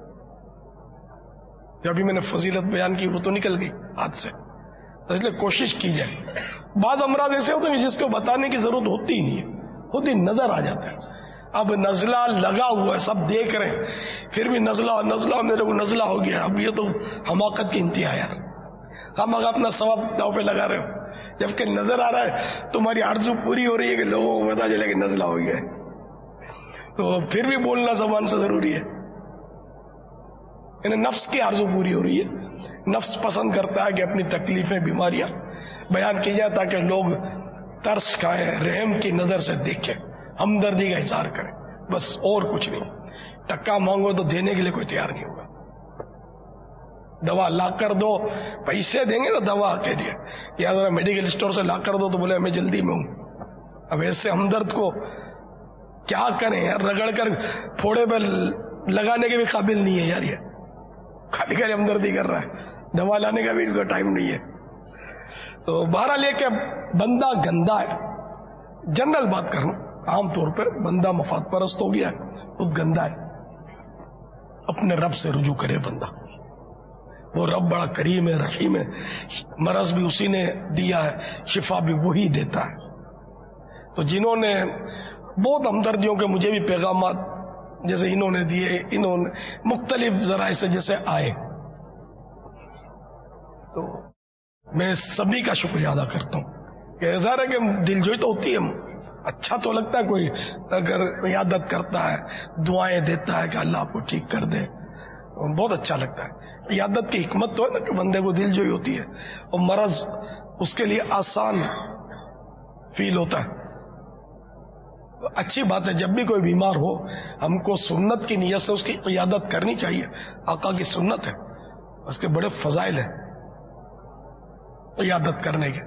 جو ابھی میں نے فضیلت بیان کی وہ تو نکل گئی ہاتھ سے. اس لیے کوشش کی جائے. بعض امراض ایسے ہوتے ہیں جس کو بتانے کی ضرورت ہوتی ہی نہیں ہے, خود ہی نظر آ جاتا ہے. اب نزلہ لگا ہوا ہے, سب دیکھ رہے ہیں, پھر بھی نزلہ میرے کو نزلہ ہو گیا. اب یہ تو حماقت کی انتہا ہے یار. ہم اگر اپنا ثواب داؤ پہ لگا رہے ہو, جبکہ نظر آ رہا ہے تمہاری آرزو پوری ہو رہی ہے کہ لوگوں کو پتا چلے کہ نزلہ ہو گیا ہے, تو پھر بھی بولنا زبان سے ضروری ہے. یعنی نفس کی آرزو پوری ہو رہی ہے. نفس پسند کرتا ہے کہ اپنی تکلیفیں بیماریاں بیان کی جائے تاکہ لوگ ترس کھائیں, رحم کی نظر سے دیکھیں, ہمدردی کا اظہار کریں, بس اور کچھ نہیں. ٹکا مانگو تو دینے کے لیے کوئی تیار نہیں ہوگا. دوا لا کر دو, پیسے دیں گے نا دوا کے لیے, یا ذرا میڈیکل اسٹور سے لا کر دو تو بولے میں جلدی میں ہوں. اب ایسے ہمدرد کو کیا کریں یار, رگڑ کر پھوڑے پہ لگانے کے بھی قابل نہیں ہے یار. یہ خالی خالی ہمدردی کر رہا ہے, دوا لانے کا بھی اس کو ٹائم نہیں ہے. تو بہرحال یہ کہ بندہ گندا ہے, جنرل بات کرنا, عام طور پر بندہ مفاد پرست ہو گیا ہے, بہت گندا ہے. اپنے رب سے رجوع کرے بندہ, وہ رب بڑا کریم ہے, رحیم ہے, مرض بھی اسی نے دیا ہے, شفا بھی وہی دیتا ہے. تو جنہوں نے بہت ہمدردیوں کے مجھے بھی پیغامات جیسے انہوں نے دیے, انہوں نے مختلف ذرائع سے جیسے آئے, تو میں سبھی کا شکریہ ادا کرتا ہوں. کہ ظاہر ہے کہ دل جوئی تو ہوتی ہے, اچھا تو لگتا ہے کوئی اگر عیادت کرتا ہے, دعائیں دیتا ہے کہ اللہ آپ کو ٹھیک کر دے, بہت اچھا لگتا ہے. عیادت کی حکمت تو ہے نا کہ بندے کو دل جوئی ہوتی ہے اور مرض اس کے لیے آسان فیل ہوتا ہے. اچھی بات ہے, جب بھی کوئی بیمار ہو ہم کو سنت کی نیت سے اس کی عیادت کرنی چاہیے. آقا کی سنت ہے, اس کے بڑے فضائل ہیں عیادت کرنے کے.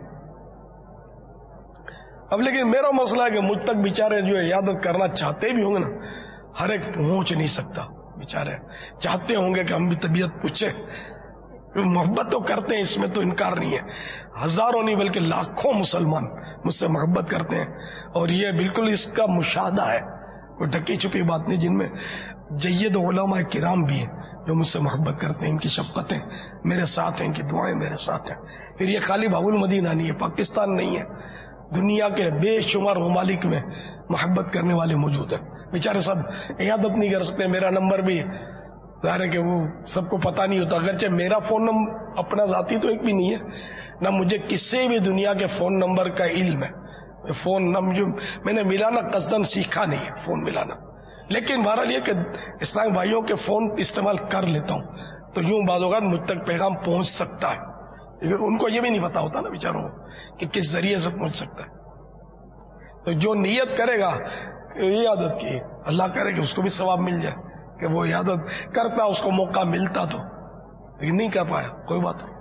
اب لیکن میرا مسئلہ ہے کہ مجھ تک بیچارے جو عیادت کرنا چاہتے بھی ہوں گے نا, ہر ایک پہنچ نہیں سکتا. بیچارے چاہتے ہوں گے کہ ہم بھی طبیعت پوچھیں, محبت تو کرتے ہیں, اس میں تو انکار نہیں ہے. ہزاروں نہیں بلکہ لاکھوں مسلمان مجھ سے محبت کرتے ہیں, اور یہ بالکل اس کا مشاہدہ ہے, کوئی ڈھکی چھپی بات نہیں. جن میں جید علماء کرام بھی ہیں جو مجھ سے محبت کرتے ہیں, ان کی شفقتیں میرے ساتھ ہیں, ان کی دعائیں میرے ساتھ ہیں. پھر یہ خالی باب المدینہ نہیں ہے, پاکستان نہیں ہے, دنیا کے بے شمار ممالک میں محبت کرنے والے موجود ہیں. بیچارے سب عیادت نہیں کر سکتے. میرا نمبر بھی ظاہر ہے کہ وہ سب کو پتہ نہیں ہوتا, اگرچہ میرا فون نمبر اپنا ذاتی تو ایک بھی نہیں ہے, نہ مجھے کسی بھی دنیا کے فون نمبر کا علم ہے. فون جو میں نے ملانا قصداً سیکھا نہیں ہے فون ملانا, لیکن بہرحال یہ کہ اسلامی بھائیوں کے فون استعمال کر لیتا ہوں, تو یوں بعض اوقات مجھ تک پیغام پہنچ سکتا ہے. لیکن ان کو یہ بھی نہیں پتا ہوتا نا بیچاروں کو کہ کس ذریعے سے پہنچ سکتا ہے. تو جو نیت کرے گا عیادت کی, اللہ کرے کہ اس کو بھی ثواب مل جائے کہ وہ عیادت کرتا, اس کو موقع ملتا تو, لیکن نہیں کر پایا, کوئی بات نہیں.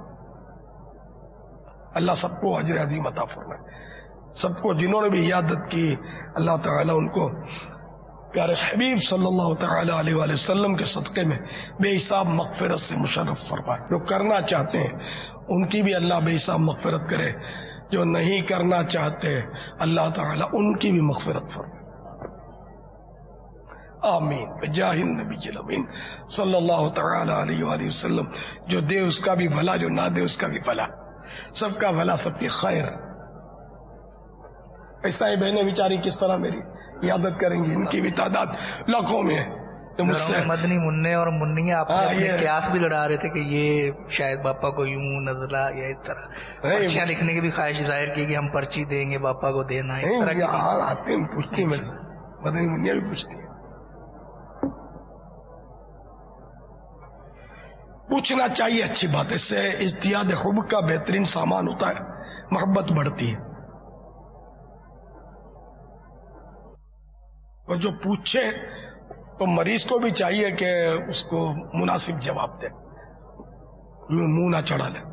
اللہ سب کو اجر عظیم عطا فرمائے. سب کو جنہوں نے بھی عیادت کی اللہ تعالیٰ ان کو پیارے حبیب صلی اللہ تعالی علیہ وآلہ وسلم کے صدقے میں بے حساب مغفرت سے مشرف فرمائے. جو کرنا چاہتے ہیں ان کی بھی اللہ بے حساب مغفرت کرے, جو نہیں کرنا چاہتے اللہ تعالیٰ ان کی بھی مغفرت فرمائے. آمین بجاہ النبی الامین صلی اللہ تعالی علیہ وآلہ وسلم. جو دے اس کا بھی بھلا, جو نہ دے اس کا بھی بھلا, سب کا بھلا, سب کی خیر. ایسا ہی بہنیں بیچاری کس طرح میری عیادت کریں گی, ان کی بھی تعداد لاکھوں میں ہے, مدنی منع اور منیا آپ اپنے قیاس بھی لڑا رہے تھے کہ یہ شاید باپا کو یوں نزلہ یا اس طرح پرچیاں لکھنے کی بھی خواہش ظاہر کی کہ ہم پرچی دیں گے باپا کو دینا ہے، اس طرح آتے ہیں پوچھتی ہیں، مدنی منیا بھی پوچھتی ہیں. پوچھنا چاہیے، اچھی بات ہے، اس سے ازدیاد حب کا بہترین سامان ہوتا ہے، محبت بڑھتی ہے. اور جو پوچھے تو مریض کو بھی چاہیے کہ اس کو مناسب جواب دے، منہ نہ چڑھا لے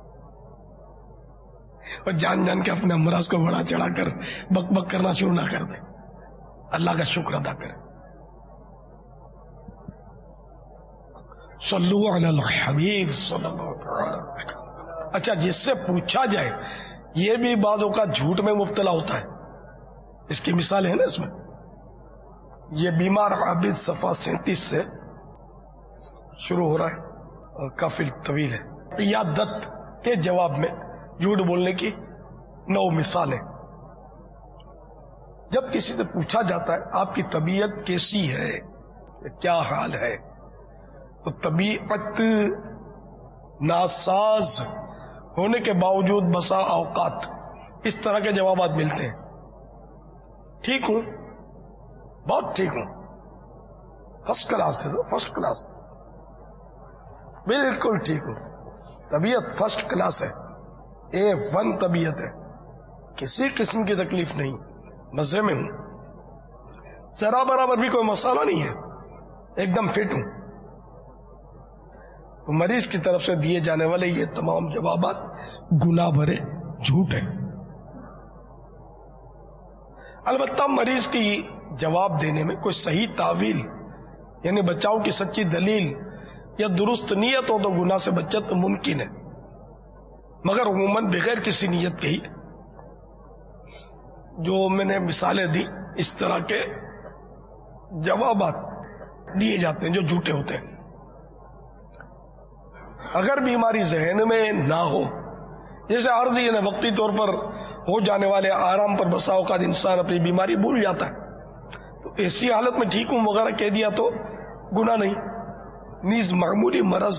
اور جان جان کے اپنے امراض کو بڑا چڑھا کر بک بک کرنا شروع نہ کر دے. اللہ کا شکر ادا کرے. صلو علی الحبیب صلی اللہ علیہ وسلم. اچھا، جس سے پوچھا جائے یہ بھی بعضوں کا جھوٹ میں مبتلا ہوتا ہے. اس کی مثال ہے نا اس میں. یہ بیمار عابد صفحہ 37 سے شروع ہو رہا ہے اور کافی طویل ہے. عیادت کے جواب میں جھوٹ بولنے کی 9 مثالیں. جب کسی سے پوچھا جاتا ہے آپ کی طبیعت کیسی ہے، کیا حال ہے، تو طبیعت ناساز ہونے کے باوجود بسا اوقات اس طرح کے جوابات ملتے ہیں. ٹھیک ہوں، بہت ٹھیک ہوں، فرسٹ کلاس ہے، فرسٹ کلاس، بالکل ٹھیک ہوں، طبیعت فرسٹ کلاس ہے، A1 طبیعت ہے، کسی قسم کی تکلیف نہیں، مزے میں ہوں، ذرا برابر بھی کوئی مسئلہ نہیں ہے، ایک دم فٹ ہوں. تو مریض کی طرف سے دیے جانے والے یہ تمام جوابات گناہ بھرے جھوٹ ہیں. البتہ مریض کی جواب دینے میں کوئی صحیح تعویل یعنی بچاؤ کی سچی دلیل یا درست نیت ہو تو گناہ سے بچت ممکن ہے، مگر عموماً بغیر کسی نیت کے ہی جو میں نے مثالیں دی اس طرح کے جوابات دیے جاتے ہیں جو جھوٹے ہوتے ہیں. اگر بیماری ذہن میں نہ ہو، جیسے عارضی یعنی وقتی طور پر ہو جانے والے آرام پر بسا اوقات انسان اپنی بیماری بھول جاتا ہے، تو ایسی حالت میں ٹھیک ہوں وغیرہ کہہ دیا تو گناہ نہیں. نیز معمولی مرض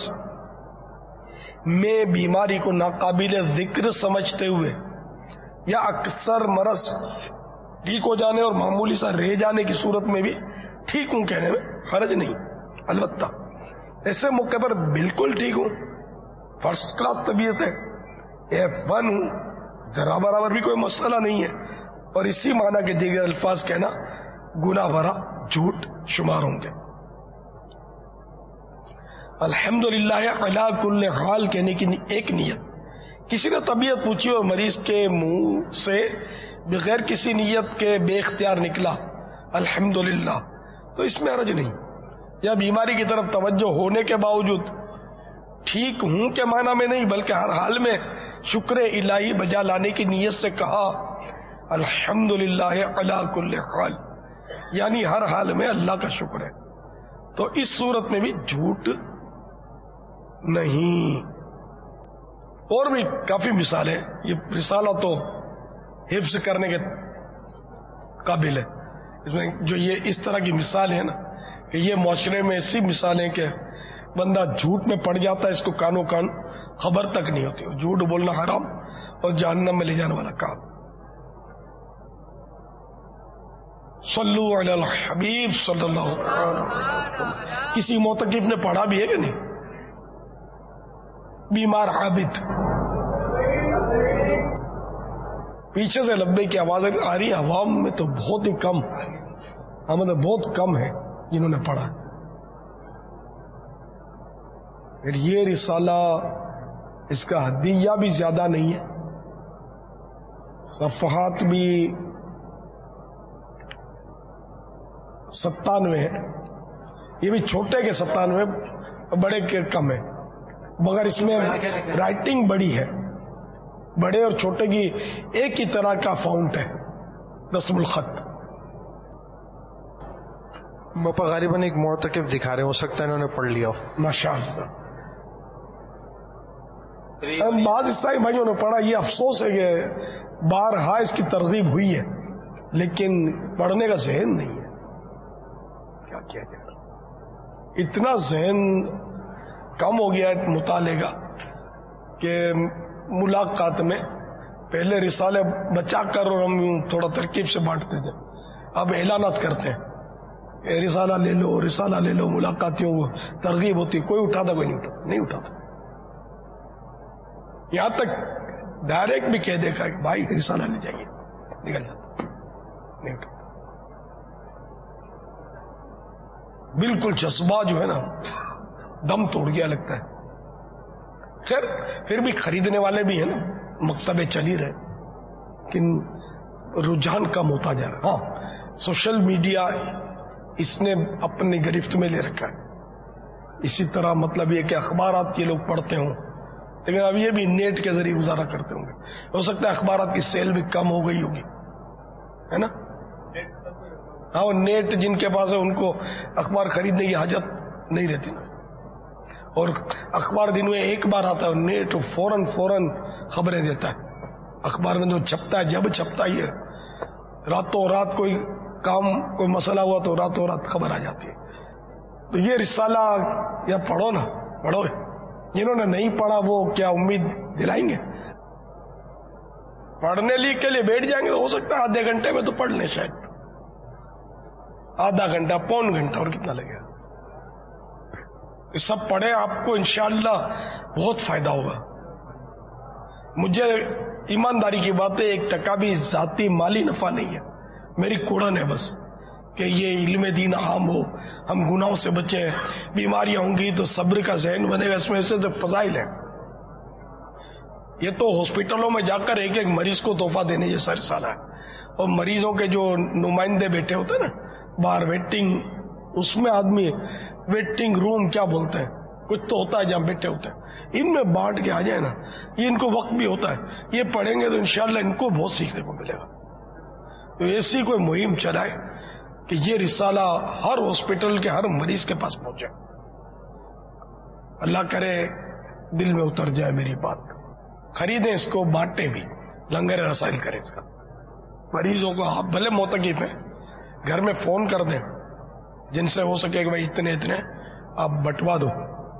میں بیماری کو ناقابل ذکر سمجھتے ہوئے یا اکثر مرض ٹھیک ہو جانے اور معمولی سا رہ جانے کی صورت میں بھی ٹھیک ہوں کہنے میں حرج نہیں. البتہ ایسے موقع پر بالکل ٹھیک ہوں، فرسٹ کلاس طبیعت ہے، F1 ہوں، ذرا برابر بھی کوئی مسئلہ نہیں ہے، اور اسی معنی کے دیگر الفاظ کہنا گناہ بھرا جھوٹ شمار ہوں گے. الحمدللہ علی کل حال کہنے کی ایک نیت. کسی نے طبیعت پوچھی اور مریض کے منہ سے بغیر کسی نیت کے بے اختیار نکلا الحمدللہ، تو اس میں حرج نہیں. یا بیماری کی طرف توجہ ہونے کے باوجود ٹھیک ہوں کے معنی میں نہیں بلکہ ہر حال میں شکر الہی بجا لانے کی نیت سے کہا الحمدللہ علی کل حال، یعنی ہر حال میں اللہ کا شکر ہے، تو اس صورت میں بھی جھوٹ نہیں. اور بھی کافی مثالیں، یہ رسالہ تو حفظ کرنے کے قابل ہے. اس میں جو یہ اس طرح کی مثال ہے نا کہ یہ معاشرے میں ایسی مثالیں کہ بندہ جھوٹ میں پڑ جاتا ہے، اس کو کانوں کان خبر تک نہیں ہوتی. جھوٹ بولنا حرام اور جہنم میں لے جانے والا کام. صلو علی الحبیب صلی اللہ علیہ وسلم. کسی معتکف نے پڑھا بھی ہے کہ نہیں؟ بیمار عابد، پیچھے سے لبے کی آواز آ رہی ہے. عوام میں تو بہت ہی کم، مطلب بہت کم ہے جنہوں نے پڑھا. پھر یہ رسالہ اس کا حدیہ بھی زیادہ نہیں ہے، صفحات بھی 97 ہے. یہ بھی چھوٹے کے 97، بڑے کے کم ہے، مگر اس میں رائٹنگ بڑی ہے. بڑے اور چھوٹے کی ایک ہی طرح کا فونٹ ہے، رسم الخط. باپا غالباً ایک معتکف دکھا رہے، ہو سکتا ہے انہوں نے پڑھ لیا ہو. ماشاءاللہ. بعض عیسائی بھائیوں نے پڑھا. یہ افسوس ہے کہ بارہا اس کی ترغیب ہوئی ہے لیکن پڑھنے کا ذہن نہیں ہے. کیا کیا جائے؟ اتنا ذہن کم ہو گیا ہے مطالعے کا کہ ملاقات میں پہلے رسالے بچا کر اور ہم تھوڑا ترکیب سے بانٹتے تھے، اب اعلانات کرتے ہیں، رسالہ لے لو، رسالہ لے لو، ملاقاتیوں کو ترغیب ہوتی، کوئی اٹھاتا کوئی نہیں اٹھاتا، یہاں تک ڈائریکٹ بھی کہہ دے گا کہ بھائی رسالہ لے جائیے، نکل جاتا، نہیں اٹھاتا۔ بالکل جذبہ جو ہے نا دم توڑ گیا لگتا ہے۔ خیر پھر بھی خریدنے والے بھی ہیں نا، مکتبے چل ہی رہے، لیکن رجحان کم ہوتا جا رہا۔ ہاں سوشل میڈیا اس نے اپنی گرفت میں لے رکھا ہے، اسی طرح مطلب یہ کہ اخبارات کے لوگ پڑھتے ہوں، لیکن اب یہ بھی نیٹ کے ذریعے گزارا کرتے ہوں گے، ہو سکتا ہے اخبارات کی سیل بھی کم ہو گئی ہوگی، ہے نا؟ ہاں وہ نیٹ جن کے پاس ہے ان کو اخبار خریدنے کی حاجت نہیں رہتی نا، اور اخبار دن میں ایک بار آتا ہے، نیٹ فوراً خبریں دیتا ہے، اخبار میں جو چھپتا ہے جب چھپتا ہی ہے، راتوں رات کوئی کام کوئی مسئلہ ہوا تو راتوں رات خبر آ جاتی ہے۔ تو یہ رسالہ یا پڑھو نا، پڑھو، جنہوں نے نہیں پڑھا وہ کیا امید دلائیں گے؟ پڑھنے کے لیے بیٹھ جائیں گے تو ہو سکتا ہے آدھے گھنٹے میں تو پڑھ لیں، شاید آدھا گھنٹہ پون گھنٹہ، اور کتنا لگے گا؟ یہ سب پڑھیں، آپ کو انشاءاللہ بہت فائدہ ہوگا۔ مجھے ایمانداری کی بات ہے، 1% بھی ذاتی مالی نفع نہیں ہے، میری کوڑن ہے بس کہ یہ علم دین عام ہو، ہم گناہوں سے بچیں، بیماریاں ہوں گی تو صبر کا ذہن بنے گا، اس میں سے تو فضائل ہیں۔ یہ تو ہاسپٹلوں میں جا کر ایک ایک مریض کو تحفہ دینے جیسا رسالہ ہے، اور مریضوں کے جو نمائندے بیٹھے ہوتے ہیں نا باہر ویٹنگ، اس میں آدمی ویٹنگ روم کیا بولتے ہیں، کچھ تو ہوتا ہے جہاں بیٹھے ہوتے ہیں، ان میں بانٹ کے آ جائے نا، یہ ان کو وقت بھی ہوتا ہے، یہ پڑھیں گے تو انشاءاللہ ان کو بہت سیکھنے کو ملے گا۔ تو ایسی کوئی مہم چلائے کہ یہ رسالہ ہر ہاسپٹل کے ہر مریض کے پاس پہنچے، اللہ کرے دل میں اتر جائے میری بات، خریدیں اس کو، بانٹیں بھی، لنگر رسائل کریں اس کا، مریضوں کو آپ بھلے معتکف ہیں گھر میں فون کر دیں، جن سے ہو سکے کہ بھائی اتنے آپ بٹوا دو،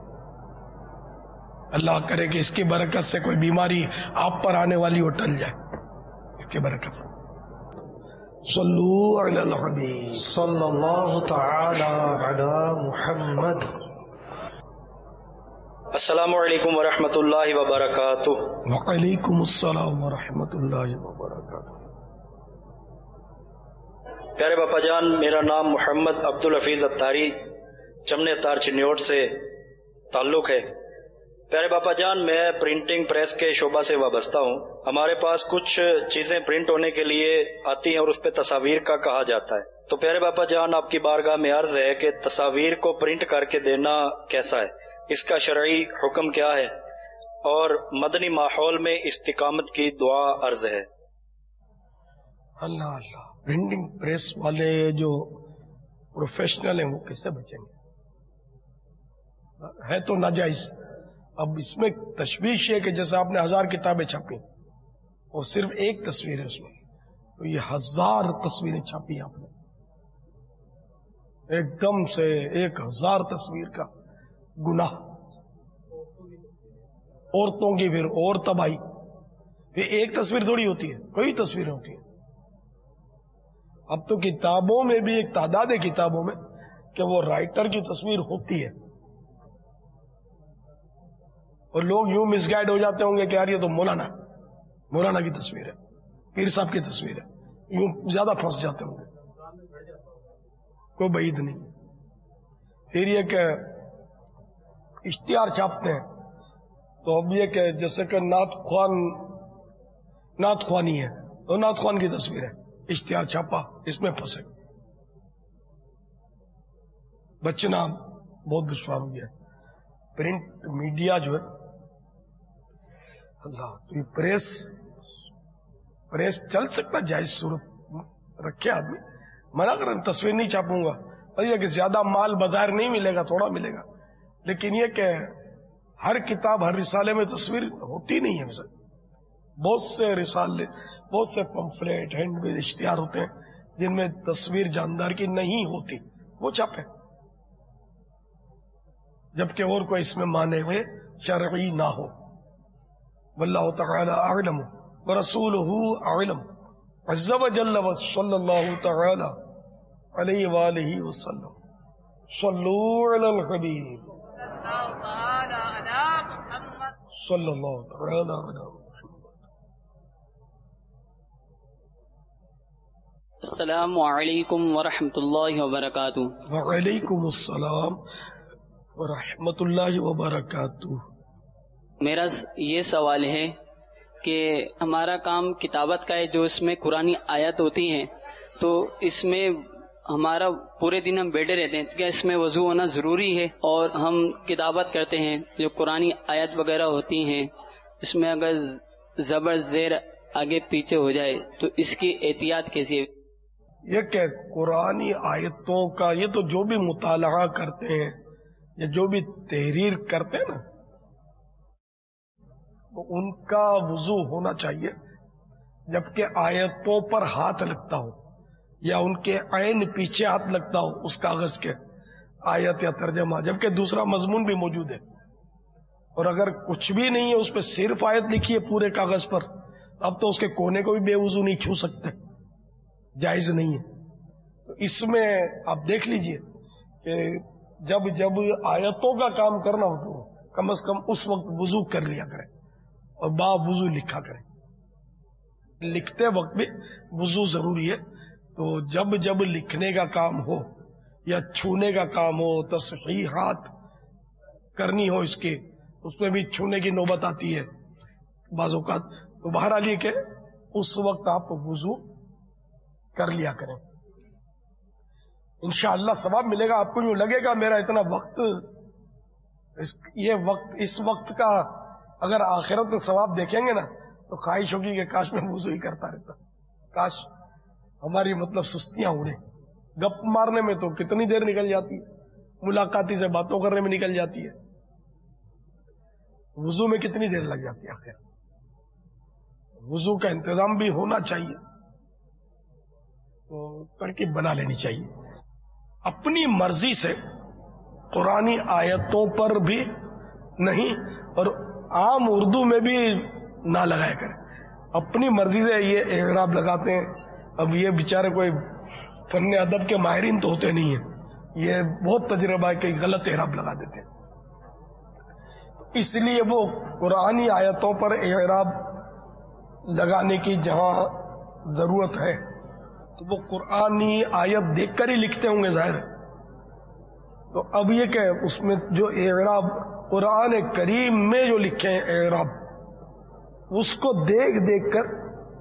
اللہ کرے کہ اس کی برکت سے کوئی بیماری آپ پر آنے والی وہ ٹل جائے، اس کی برکت سے۔ صلو علی الحبیب صلی اللہ تعالی علی محمد۔ السلام علیکم ورحمۃ اللہ وبرکاتہ۔ وعلیکم السلام ورحمۃ اللہ وبرکاتہ۔ پیارے باپا جان، میرا نام محمد عبدالحفیظ اتاری چمنے تار چنیوٹ سے تعلق ہے۔ پیارے باپا جان، میں پرنٹنگ پریس کے شعبہ سے وابستہ ہوں۔ ہمارے پاس کچھ چیزیں پرنٹ ہونے کے لیے آتی ہیں اور اس پہ تصاویر کا کہا جاتا ہے، تو پیارے باپا جان آپ کی بارگاہ میں عرض ہے کہ تصاویر کو پرنٹ کر کے دینا کیسا ہے، اس کا شرعی حکم کیا ہے، اور مدنی ماحول میں استقامت کی دعا عرض ہے۔ اللہ اللہ، پرنٹنگ پریس والے جو پروفیشنل ہیں وہ کیسے بچیں گے؟ ہے تو ناجائز۔ اب اس میں تشویش ہے کہ جیسے آپ نے 1000 کتابیں چھاپی اور صرف ایک تصویر ہے اس میں، تو یہ 1000 تصویریں چھاپی آپ نے، ایک دم سے 1000 تصویر کا گناہ، عورتوں کی پھر اور تباہی۔ پھر ایک تصویر تھوڑی ہوتی ہے، کئی تصویریں ہوتی ہیں۔ اب تو کتابوں میں بھی ایک تعداد ہے کتابوں میں کہ وہ رائٹر کی تصویر ہوتی ہے، اور لوگ یوں مس گائیڈ ہو جاتے ہوں گے کہ یار یہ تو مولانا کی تصویر ہے، پیر صاحب کی تصویر ہے، یوں زیادہ پھنس جاتے ہوں گے، کوئی بعید نہیں۔ پھر یہ کہ اشتہار چھاپتے ہیں، تو اب یہ کہ جیسے کہ نعت خوانی ہے تو نعت خوان کی تصویر ہے، اشتہار چھاپا، اس میں پھنسے، بچنا بہت دشوار ہو گیا۔ پرنٹ میڈیا جو ہے، اللہ، تو یہ پریس چل سکتا، جائز صورت رکھے آدمی، منع کریں تصویر نہیں چھاپوں گا، اور یہ کہ زیادہ مال بازار نہیں ملے گا، تھوڑا ملے گا، لیکن یہ کہ ہر کتاب ہر رسالے میں تصویر ہوتی نہیں ہے۔ مثلا بہت سے رسالے، بہت سے پمفلیٹ، ہینڈ میڈ اشتہار ہوتے ہیں جن میں تصویر جاندار کی نہیں ہوتی، وہ چھاپیں۔ جبکہ اور کوئی اس میں مانے ہوئے شرعی نہ ہو. واللہ تعالی اعلم ورسولہ اعلم عز وجل وصلی اللہ تعالی علیہ وآلہ وسلم. صلوا علی الحبیب صلی اللہ تعالی علیہ. السلام علیکم ورحمۃ اللہ وبرکاتہ. وعلیکم السلام ورحمۃ اللہ وبرکاتہ. میرا یہ سوال ہے کہ ہمارا کام کتابت کا ہے، جو اس میں قرآنی آیت ہوتی ہیں تو اس میں ہمارا پورے دن ہم بیٹھے رہتے ہیں، کیا اس میں وضو ہونا ضروری ہے؟ اور ہم کتابت کرتے ہیں جو قرآنی آیت وغیرہ ہوتی ہیں، اس میں اگر زبر زیر آگے پیچھے ہو جائے تو اس کی احتیاط کیسی ہے؟ یہ کہ قرآنی آیتوں کا یہ تو جو بھی مطالعہ کرتے ہیں یا جو بھی تحریر کرتے ہیں نا، تو ان کا وضو ہونا چاہیے جبکہ آیتوں پر ہاتھ لگتا ہو یا ان کے عین پیچھے ہاتھ لگتا ہو اس کاغذ کے آیت یا ترجمہ، جبکہ دوسرا مضمون بھی موجود ہے. اور اگر کچھ بھی نہیں ہے، اس پہ صرف آیت لکھی ہے پورے کاغذ پر، اب تو اس کے کونے کو بھی بے وضو نہیں چھو سکتے، جائز نہیں ہے. تو اس میں آپ دیکھ لیجئے کہ جب جب آیتوں کا کام کرنا ہو تو کم از کم اس وقت وضو کر لیا کریں اور با وضو لکھا کریں. لکھتے وقت بھی وضو ضروری ہے. تو جب جب لکھنے کا کام ہو یا چھونے کا کام ہو، تصحیحات کرنی ہو اس کے، اس میں بھی چھونے کی نوبت آتی ہے بعض اوقات، تو بہرحال یہ کہ اس وقت آپ وضو کر لیا کریں. انشاءاللہ ثواب ملے گا. آپ کو یوں لگے گا میرا اتنا وقت، اس وقت کا اگر آخرت میں ثواب دیکھیں گے نا تو خواہش ہوگی کہ کاش میں وضو ہی کرتا رہتا، کاش ہماری مطلب سستیاں اڑے. گپ مارنے میں تو کتنی دیر نکل جاتی ہے، ملاقاتی سے باتوں کرنے میں نکل جاتی ہے، وضو میں کتنی دیر لگ جاتی ہے. آخر وضو کا انتظام بھی ہونا چاہیے، تو ترکیب بنا لینی چاہیے. اپنی مرضی سے قرآنی آیتوں پر بھی نہیں اور عام اردو میں بھی نہ لگایا کریں. اپنی مرضی سے یہ اعراب لگاتے ہیں. اب یہ بیچارے کوئی فن ادب کے ماہرین تو ہوتے نہیں ہیں، یہ بہت تجربہ ہے کہ غلط اعراب لگا دیتے ہیں. اس لیے وہ قرآنی آیتوں پر اعراب لگانے کی جہاں ضرورت ہے تو وہ قرآنی آیت دیکھ کر ہی لکھتے ہوں گے ظاہر. تو اب یہ کہ اس میں جو اعراب قرآن کریم میں جو لکھے ہیں اعراب، اس کو دیکھ دیکھ کر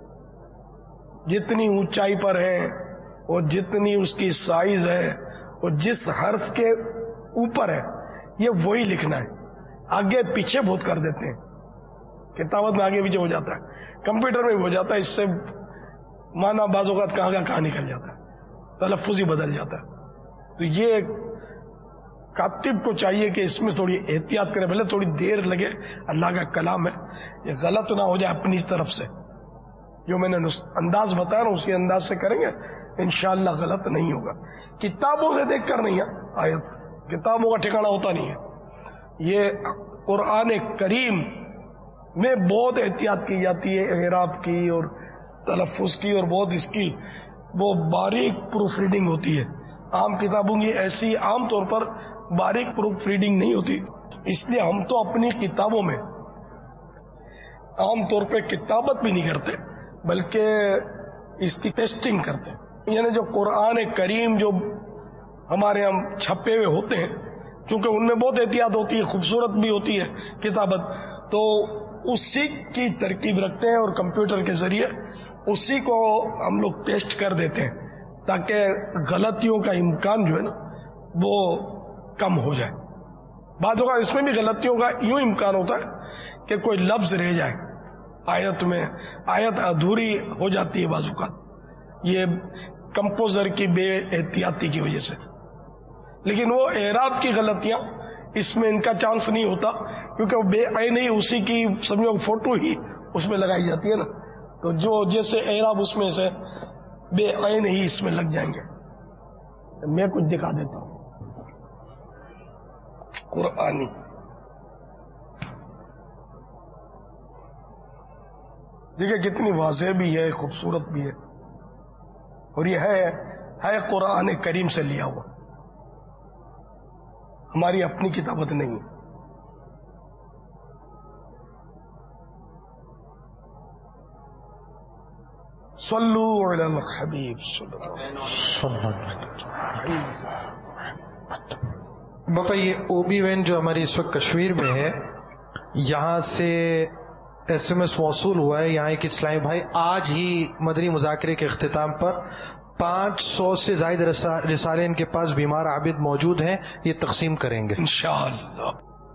جتنی اونچائی پر ہے اور جتنی اس کی سائز ہے اور جس حرف کے اوپر ہے یہ وہی لکھنا ہے. آگے پیچھے بہت کر دیتے ہیں، کتابت میں آگے پیچھے ہو جاتا ہے، کمپیوٹر میں بھی ہو جاتا ہے. اس سے معنی بعض اوقات کہاں کا کہاں نکل جاتا ہے، تلفظ ہی بدل جاتا ہے. تو یہ کاتب کو چاہیے کہ اس میں تھوڑی احتیاط کرے، بھلے تھوڑی دیر لگے، اللہ کا کلام ہے، یہ غلط نہ ہو جائے اپنی طرف سے. جو میں نے انداز بتایا نا اسی انداز سے کریں گے انشاءاللہ غلط نہیں ہوگا. کتابوں سے دیکھ کر نہیں ہے آیت، کتابوں کا ٹھکانہ ہوتا نہیں ہے. یہ قرآن کریم میں بہت احتیاط کی جاتی ہے اعراب کی اور تلفظ کی، اور بہت اس کی وہ باریک پروف ریڈنگ ہوتی ہے. عام کتابوں کی ایسی عام طور پر باریک پروف ریڈنگ نہیں ہوتی. اس لیے ہم تو اپنی کتابوں میں عام طور پہ کتابت بھی نہیں کرتے بلکہ اس کی ٹیسٹنگ کرتے ہیں. یعنی جو قرآن کریم جو ہمارے ہم چھپے ہوئے ہوتے ہیں، چونکہ ان میں بہت احتیاط ہوتی ہے، خوبصورت بھی ہوتی ہے کتابت، تو اسی کی ترکیب رکھتے ہیں اور کمپیوٹر کے ذریعے اسی کو ہم لوگ پیسٹ کر دیتے ہیں تاکہ غلطیوں کا امکان جو ہے نا وہ کم ہو جائے. بعض اوقات اس میں بھی غلطیوں کا یوں امکان ہوتا ہے کہ کوئی لفظ رہ جائے آیت میں، آیت ادھوری ہو جاتی ہے بعض اوقات، یہ کمپوزر کی بے احتیاطی کی وجہ سے. لیکن وہ اعراب کی غلطیاں اس میں ان کا چانس نہیں ہوتا، کیونکہ وہ بے عین ہی اسی کی سمجھو فوٹو ہی اس میں لگائی جاتی ہے نا، تو جو جیسے اعراب اس میں سے بے عین ہی اس میں لگ جائیں گے. میں کچھ دکھا دیتا ہوں. قرآنی. دیکھیں کتنی واضح بھی ہے، خوبصورت بھی ہے، اور یہ ہے قرآن کریم سے لیا ہوا، ہماری اپنی کتابت نہیں ہے. صلو علی الحبیب صلی اللہ علیہ وسلم. باپا یہ او بی وین جو ہماری اس وقت کشمیر میں ہے، یہاں سے ایس ایم ایس موصول ہوا ہے. یہاں ایک اسلامی بھائی آج ہی مدنی مذاکرے کے اختتام پر 500 سے زائد رسالے ان کے پاس بیمار عابد موجود ہیں، یہ تقسیم کریں گے انشاءاللہ.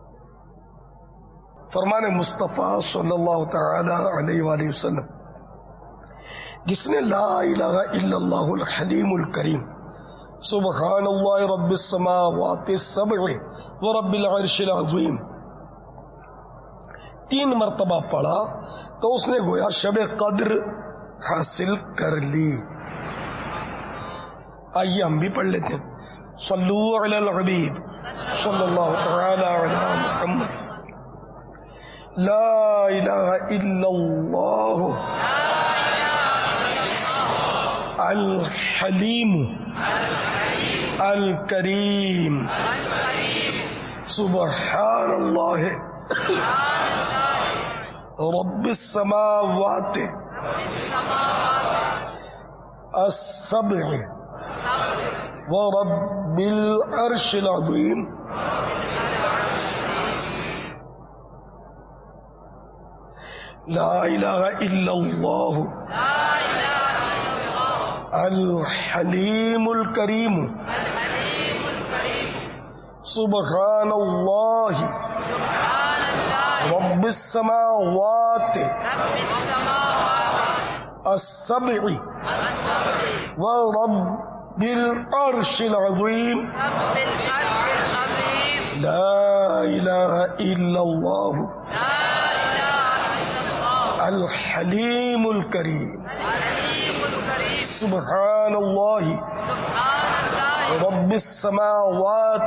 فرمان مصطفیٰ صلی اللہ تعالی علیہ وآلہ وسلم، جس نے لا الہ الا اللہ الحلیم الکریم سبحان اللہ رب السماوات السبع ورب العرش العظیم 3 مرتبہ پڑھا تو اس نے گویا شب قدر حاصل کر لی. آئیے ہم بھی پڑھ لیتے ہیں. صلو علی الحبیب صلی اللہ تعالی علی محمد. لا الہ الا اللہ الحلیم الکریم سبحان اللہ رب السماوات السبع ورب العرش العظیم لا الہ الا اللہ الحلیم الکریم سبحان اللہ رب السماوات السبع ورب العرش العظیم لا الہ الا اللہ الحلیم الکریم سبحان اللہ رب السماوات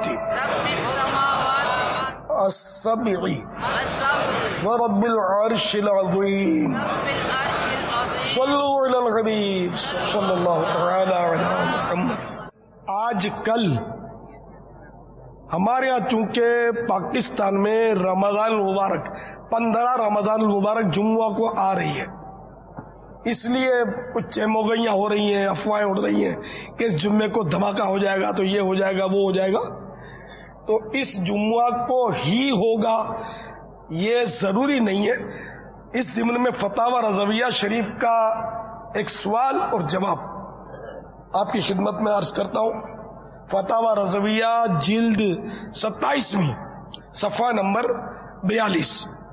السبع ورب العرش العظیم. صلو علی الحبیب صلی اللہ تعالی علی محمد. آج کل ہمارے ہاں چونکہ پاکستان میں رمضان المبارک 15 رمضان المبارک جمعہ کو آ رہی ہے، اس لیے کچھ چہموگیاں ہو رہی ہیں، افواہیں اڑ رہی ہیں کہ اس جمعے کو دھماکہ ہو جائے گا تو یہ ہو جائے گا وہ ہو جائے گا. تو اس جمعہ کو ہی ہوگا یہ ضروری نہیں ہے. اس ضمن میں فتاوی رضویہ شریف کا ایک سوال اور جواب آپ کی خدمت میں عرض کرتا ہوں. فتاوی رضویہ جلد 27 صفحہ نمبر 42.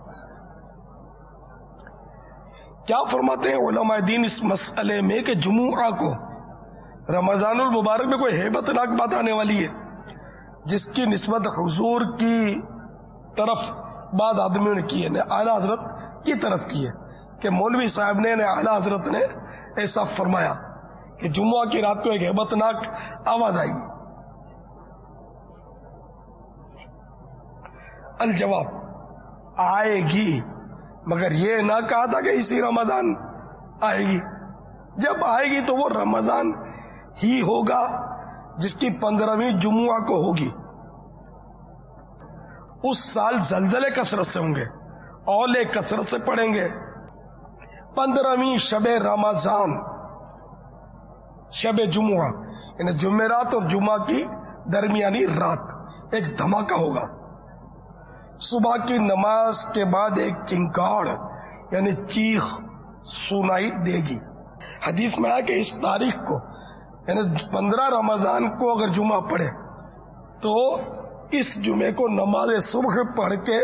کیا فرماتے ہیں علماء دین اس مسئلے میں کہ جمعہ کو رمضان المبارک میں کوئی ہیبتناک بات آنے والی ہے جس کی نسبت حضور کی طرف بعض آدمیوں نے کی ہے، اعلیٰ حضرت کی طرف کی ہے کہ مولوی صاحب نے اعلیٰ حضرت نے ایسا فرمایا کہ جمعہ کی رات کو ایک ہیبتناک آواز آئی. الجواب آئے گی، مگر یہ نہ کہا تھا کہ اسی رمضان آئے گی. جب آئے گی تو وہ رمضان ہی ہوگا جس کی 15ویں جمعہ کو ہوگی. اس سال زلزلے کثرت سے ہوں گے، اولے کثرت سے پڑیں گے. 15ویں شب رمضان شب جمعہ یعنی جمعرات اور جمعہ کی درمیانی رات ایک دھماکہ ہوگا. صبح کی نماز کے بعد ایک چنکاڑ یعنی چیخ سنائی دے گی. حدیث میں آیا کہ اس تاریخ کو یعنی 15 رمضان کو اگر جمعہ پڑھے تو اس جمعے کو نماز صبح پڑھ کے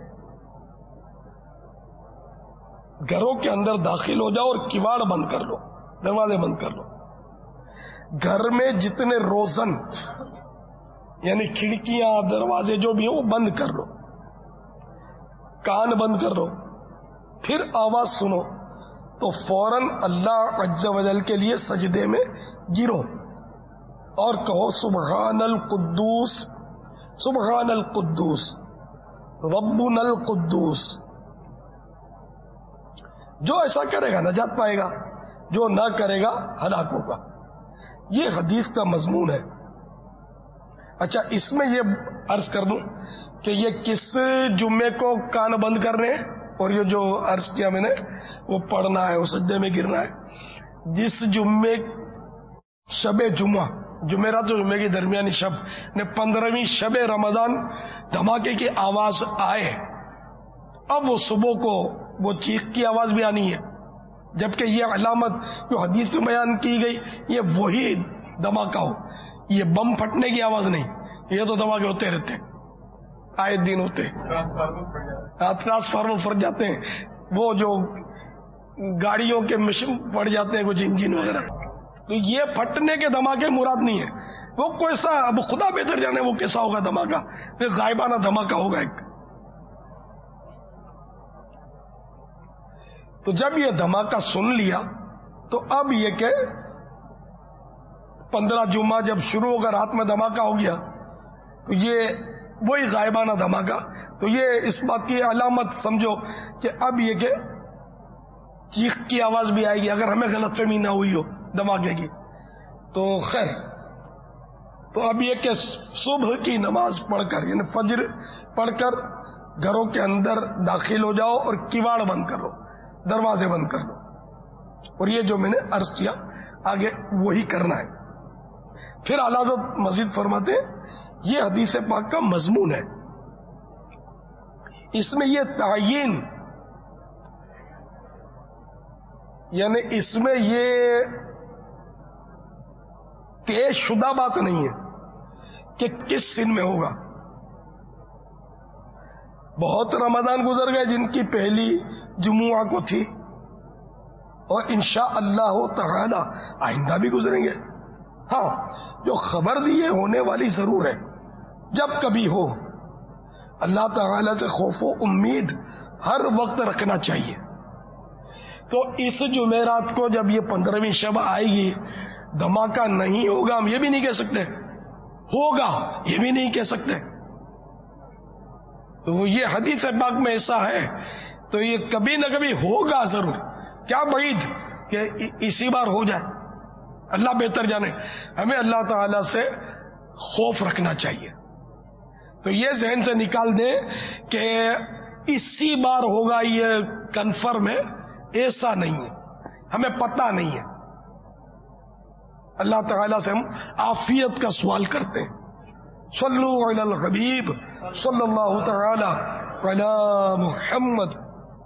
گھروں کے اندر داخل ہو جاؤ اور کواڑ بند کر لو، دروازے بند کر لو. گھر میں جتنے روزن یعنی کھڑکیاں دروازے جو بھی ہیں وہ بند کر لو، کان بند کر لو. پھر آواز سنو تو فوراً اللہ عز و جل کے لیے سجدے میں گرو اور کہو سبحان القدوس سبحان القدوس ربنا القدوس. جو ایسا کرے گا نجات پائے گا، جو نہ کرے گا ہلاک ہوگا. یہ حدیث کا مضمون ہے. اچھا، اس میں یہ عرض کر دوں کہ یہ کس جمعے کو کان بند کرنے ہیں، اور یہ جو عرض کیا میں نے وہ پڑھنا ہے، وہ سجدے میں گرنا ہے. جس جمعے شب جمعہ، جمعرات و جمعے کی درمیانی شب نے 15ویں شب رمضان دھماکے کی آواز آئے، اب وہ صبح کو وہ چیخ کی آواز بھی آنی ہے. جبکہ یہ علامت جو حدیث میں بیان کی گئی یہ وہی دھماکہ ہو، یہ بم پھٹنے کی آواز نہیں. یہ تو دھماکے ہوتے رہتے آئے دن ہوتے، ٹرانسفارمر پھٹ جاتے ہیں، وہ جو گاڑیوں کے مشین پڑ جاتے ہیں کچھ انجن وغیرہ. تو یہ پھٹنے کے دھماکے مراد نہیں ہے. وہ کوئی سا اب خدا بہتر جانے وہ کیسا ہوگا دھماکہ، پھر غائبانہ دھماکہ ہوگا ایک. تو جب یہ دھماکہ سن لیا تو اب یہ کہ 15 جمعہ جب شروع ہوگا رات میں دھماکہ ہو گیا تو یہ وہی غائبانہ دھماکہ. تو یہ اس بات کی علامت سمجھو کہ اب یہ کہ چیخ کی آواز بھی آئے گی، اگر ہمیں غلط فہمی نہ ہوئی ہو دھماکے کی. تو خیر، تو اب یہ کہ صبح کی نماز پڑھ کر یعنی فجر پڑھ کر گھروں کے اندر داخل ہو جاؤ اور کواڑ بند کرو، دروازے بند کر دو. اور یہ جو میں نے عرض کیا آگے وہی کرنا ہے. پھر اعلیٰ حضرت مزید فرماتے یہ حدیث پاک کا مضمون ہے. اس میں یہ تعین یعنی اس میں یہ طے شدہ بات نہیں ہے کہ کس سن میں ہوگا. بہت رمضان گزر گئے جن کی پہلی جمعہ کو تھی، اور انشاءاللہ تعالی آئندہ بھی گزریں گے. ہاں، جو خبر دیے ہونے والی ضرور ہے. جب کبھی ہو اللہ تعالی سے خوف و امید ہر وقت رکھنا چاہیے. تو اس جمعرات کو جب یہ 15ویں شب آئے گی دھماکہ نہیں ہوگا ہم یہ بھی نہیں کہہ سکتے، ہوگا یہ بھی نہیں کہہ سکتے. تو یہ حدیث پاک میں ایسا ہے تو یہ کبھی نہ کبھی ہوگا ضرور. کیا بعید کہ اسی بار ہو جائے، اللہ بہتر جانے. ہمیں اللہ تعالی سے خوف رکھنا چاہیے. تو یہ ذہن سے نکال دیں کہ اسی بار ہوگا یہ کنفرم ہے، ایسا نہیں ہے، ہمیں پتہ نہیں ہے. اللہ تعالیٰ سے ہم عافیت کا سوال کرتے ہیں. صلو علی الحبیب صلی اللہ تعالی علی محمد.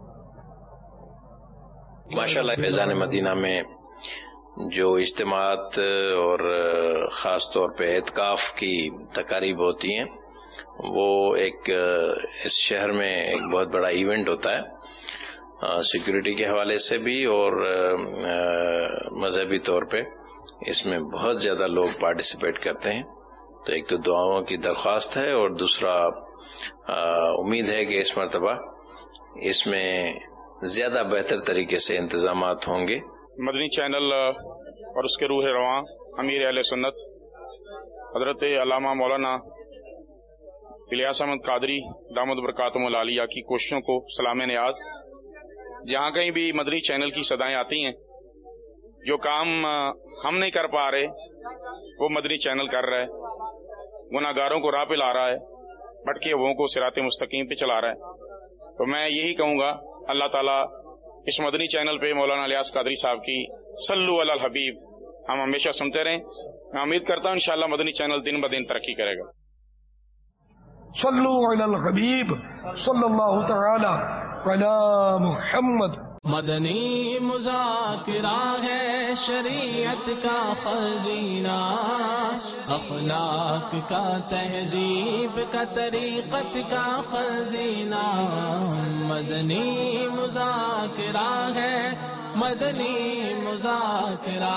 ماشاءاللہ فیضان مدینہ میں جو اجتماعات اور خاص طور پہ اعتکاف کی تقاریب ہوتی ہیں وہ ایک اس شہر میں ایک بہت بڑا ایونٹ ہوتا ہے، سیکورٹی کے حوالے سے بھی اور مذہبی طور پہ اس میں بہت زیادہ لوگ پارٹیسپیٹ کرتے ہیں. تو ایک تو دعاؤں کی درخواست ہے اور دوسرا امید ہے کہ اس مرتبہ اس میں زیادہ بہتر طریقے سے انتظامات ہوں گے. مدنی چینل اور اس کے روح رواں امیر اہل سنت حضرت علامہ مولانا الیاس احمد قادری دامت برکاتہم العالیہ کی کوششوں کو سلام نیاز. جہاں کہیں بھی مدنی چینل کی صدائیں آتی ہیں، جو کام ہم نہیں کر پا رہے وہ مدنی چینل کر رہا ہے، گناہگاروں کو راہ پہ لا رہا ہے، بھٹکے ہوئوں کو صراط مستقیم پہ چلا رہا ہے. تو میں یہی کہوں گا اللہ تعالیٰ اس مدنی چینل پہ مولانا الیاس قادری صاحب کی صلو علی الحبیب ہم ہمیشہ سنتے رہیں. میں امید کرتا ہوں انشاءاللہ مدنی چینل دن بدن ترقی کرے گا. صلو علی الحبیب صلی اللہ تعالی علی محمد. مدنی مذاکرہ ہے شریعت کا خزینہ، اخلاق کا تہذیب کا طریقت کا خزینہ. مدنی مذاکرہ ہے، مدنی مذاکرہ،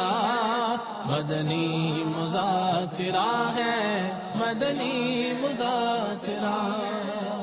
مدنی مذاکرہ ہے، مدنی مذاکرہ.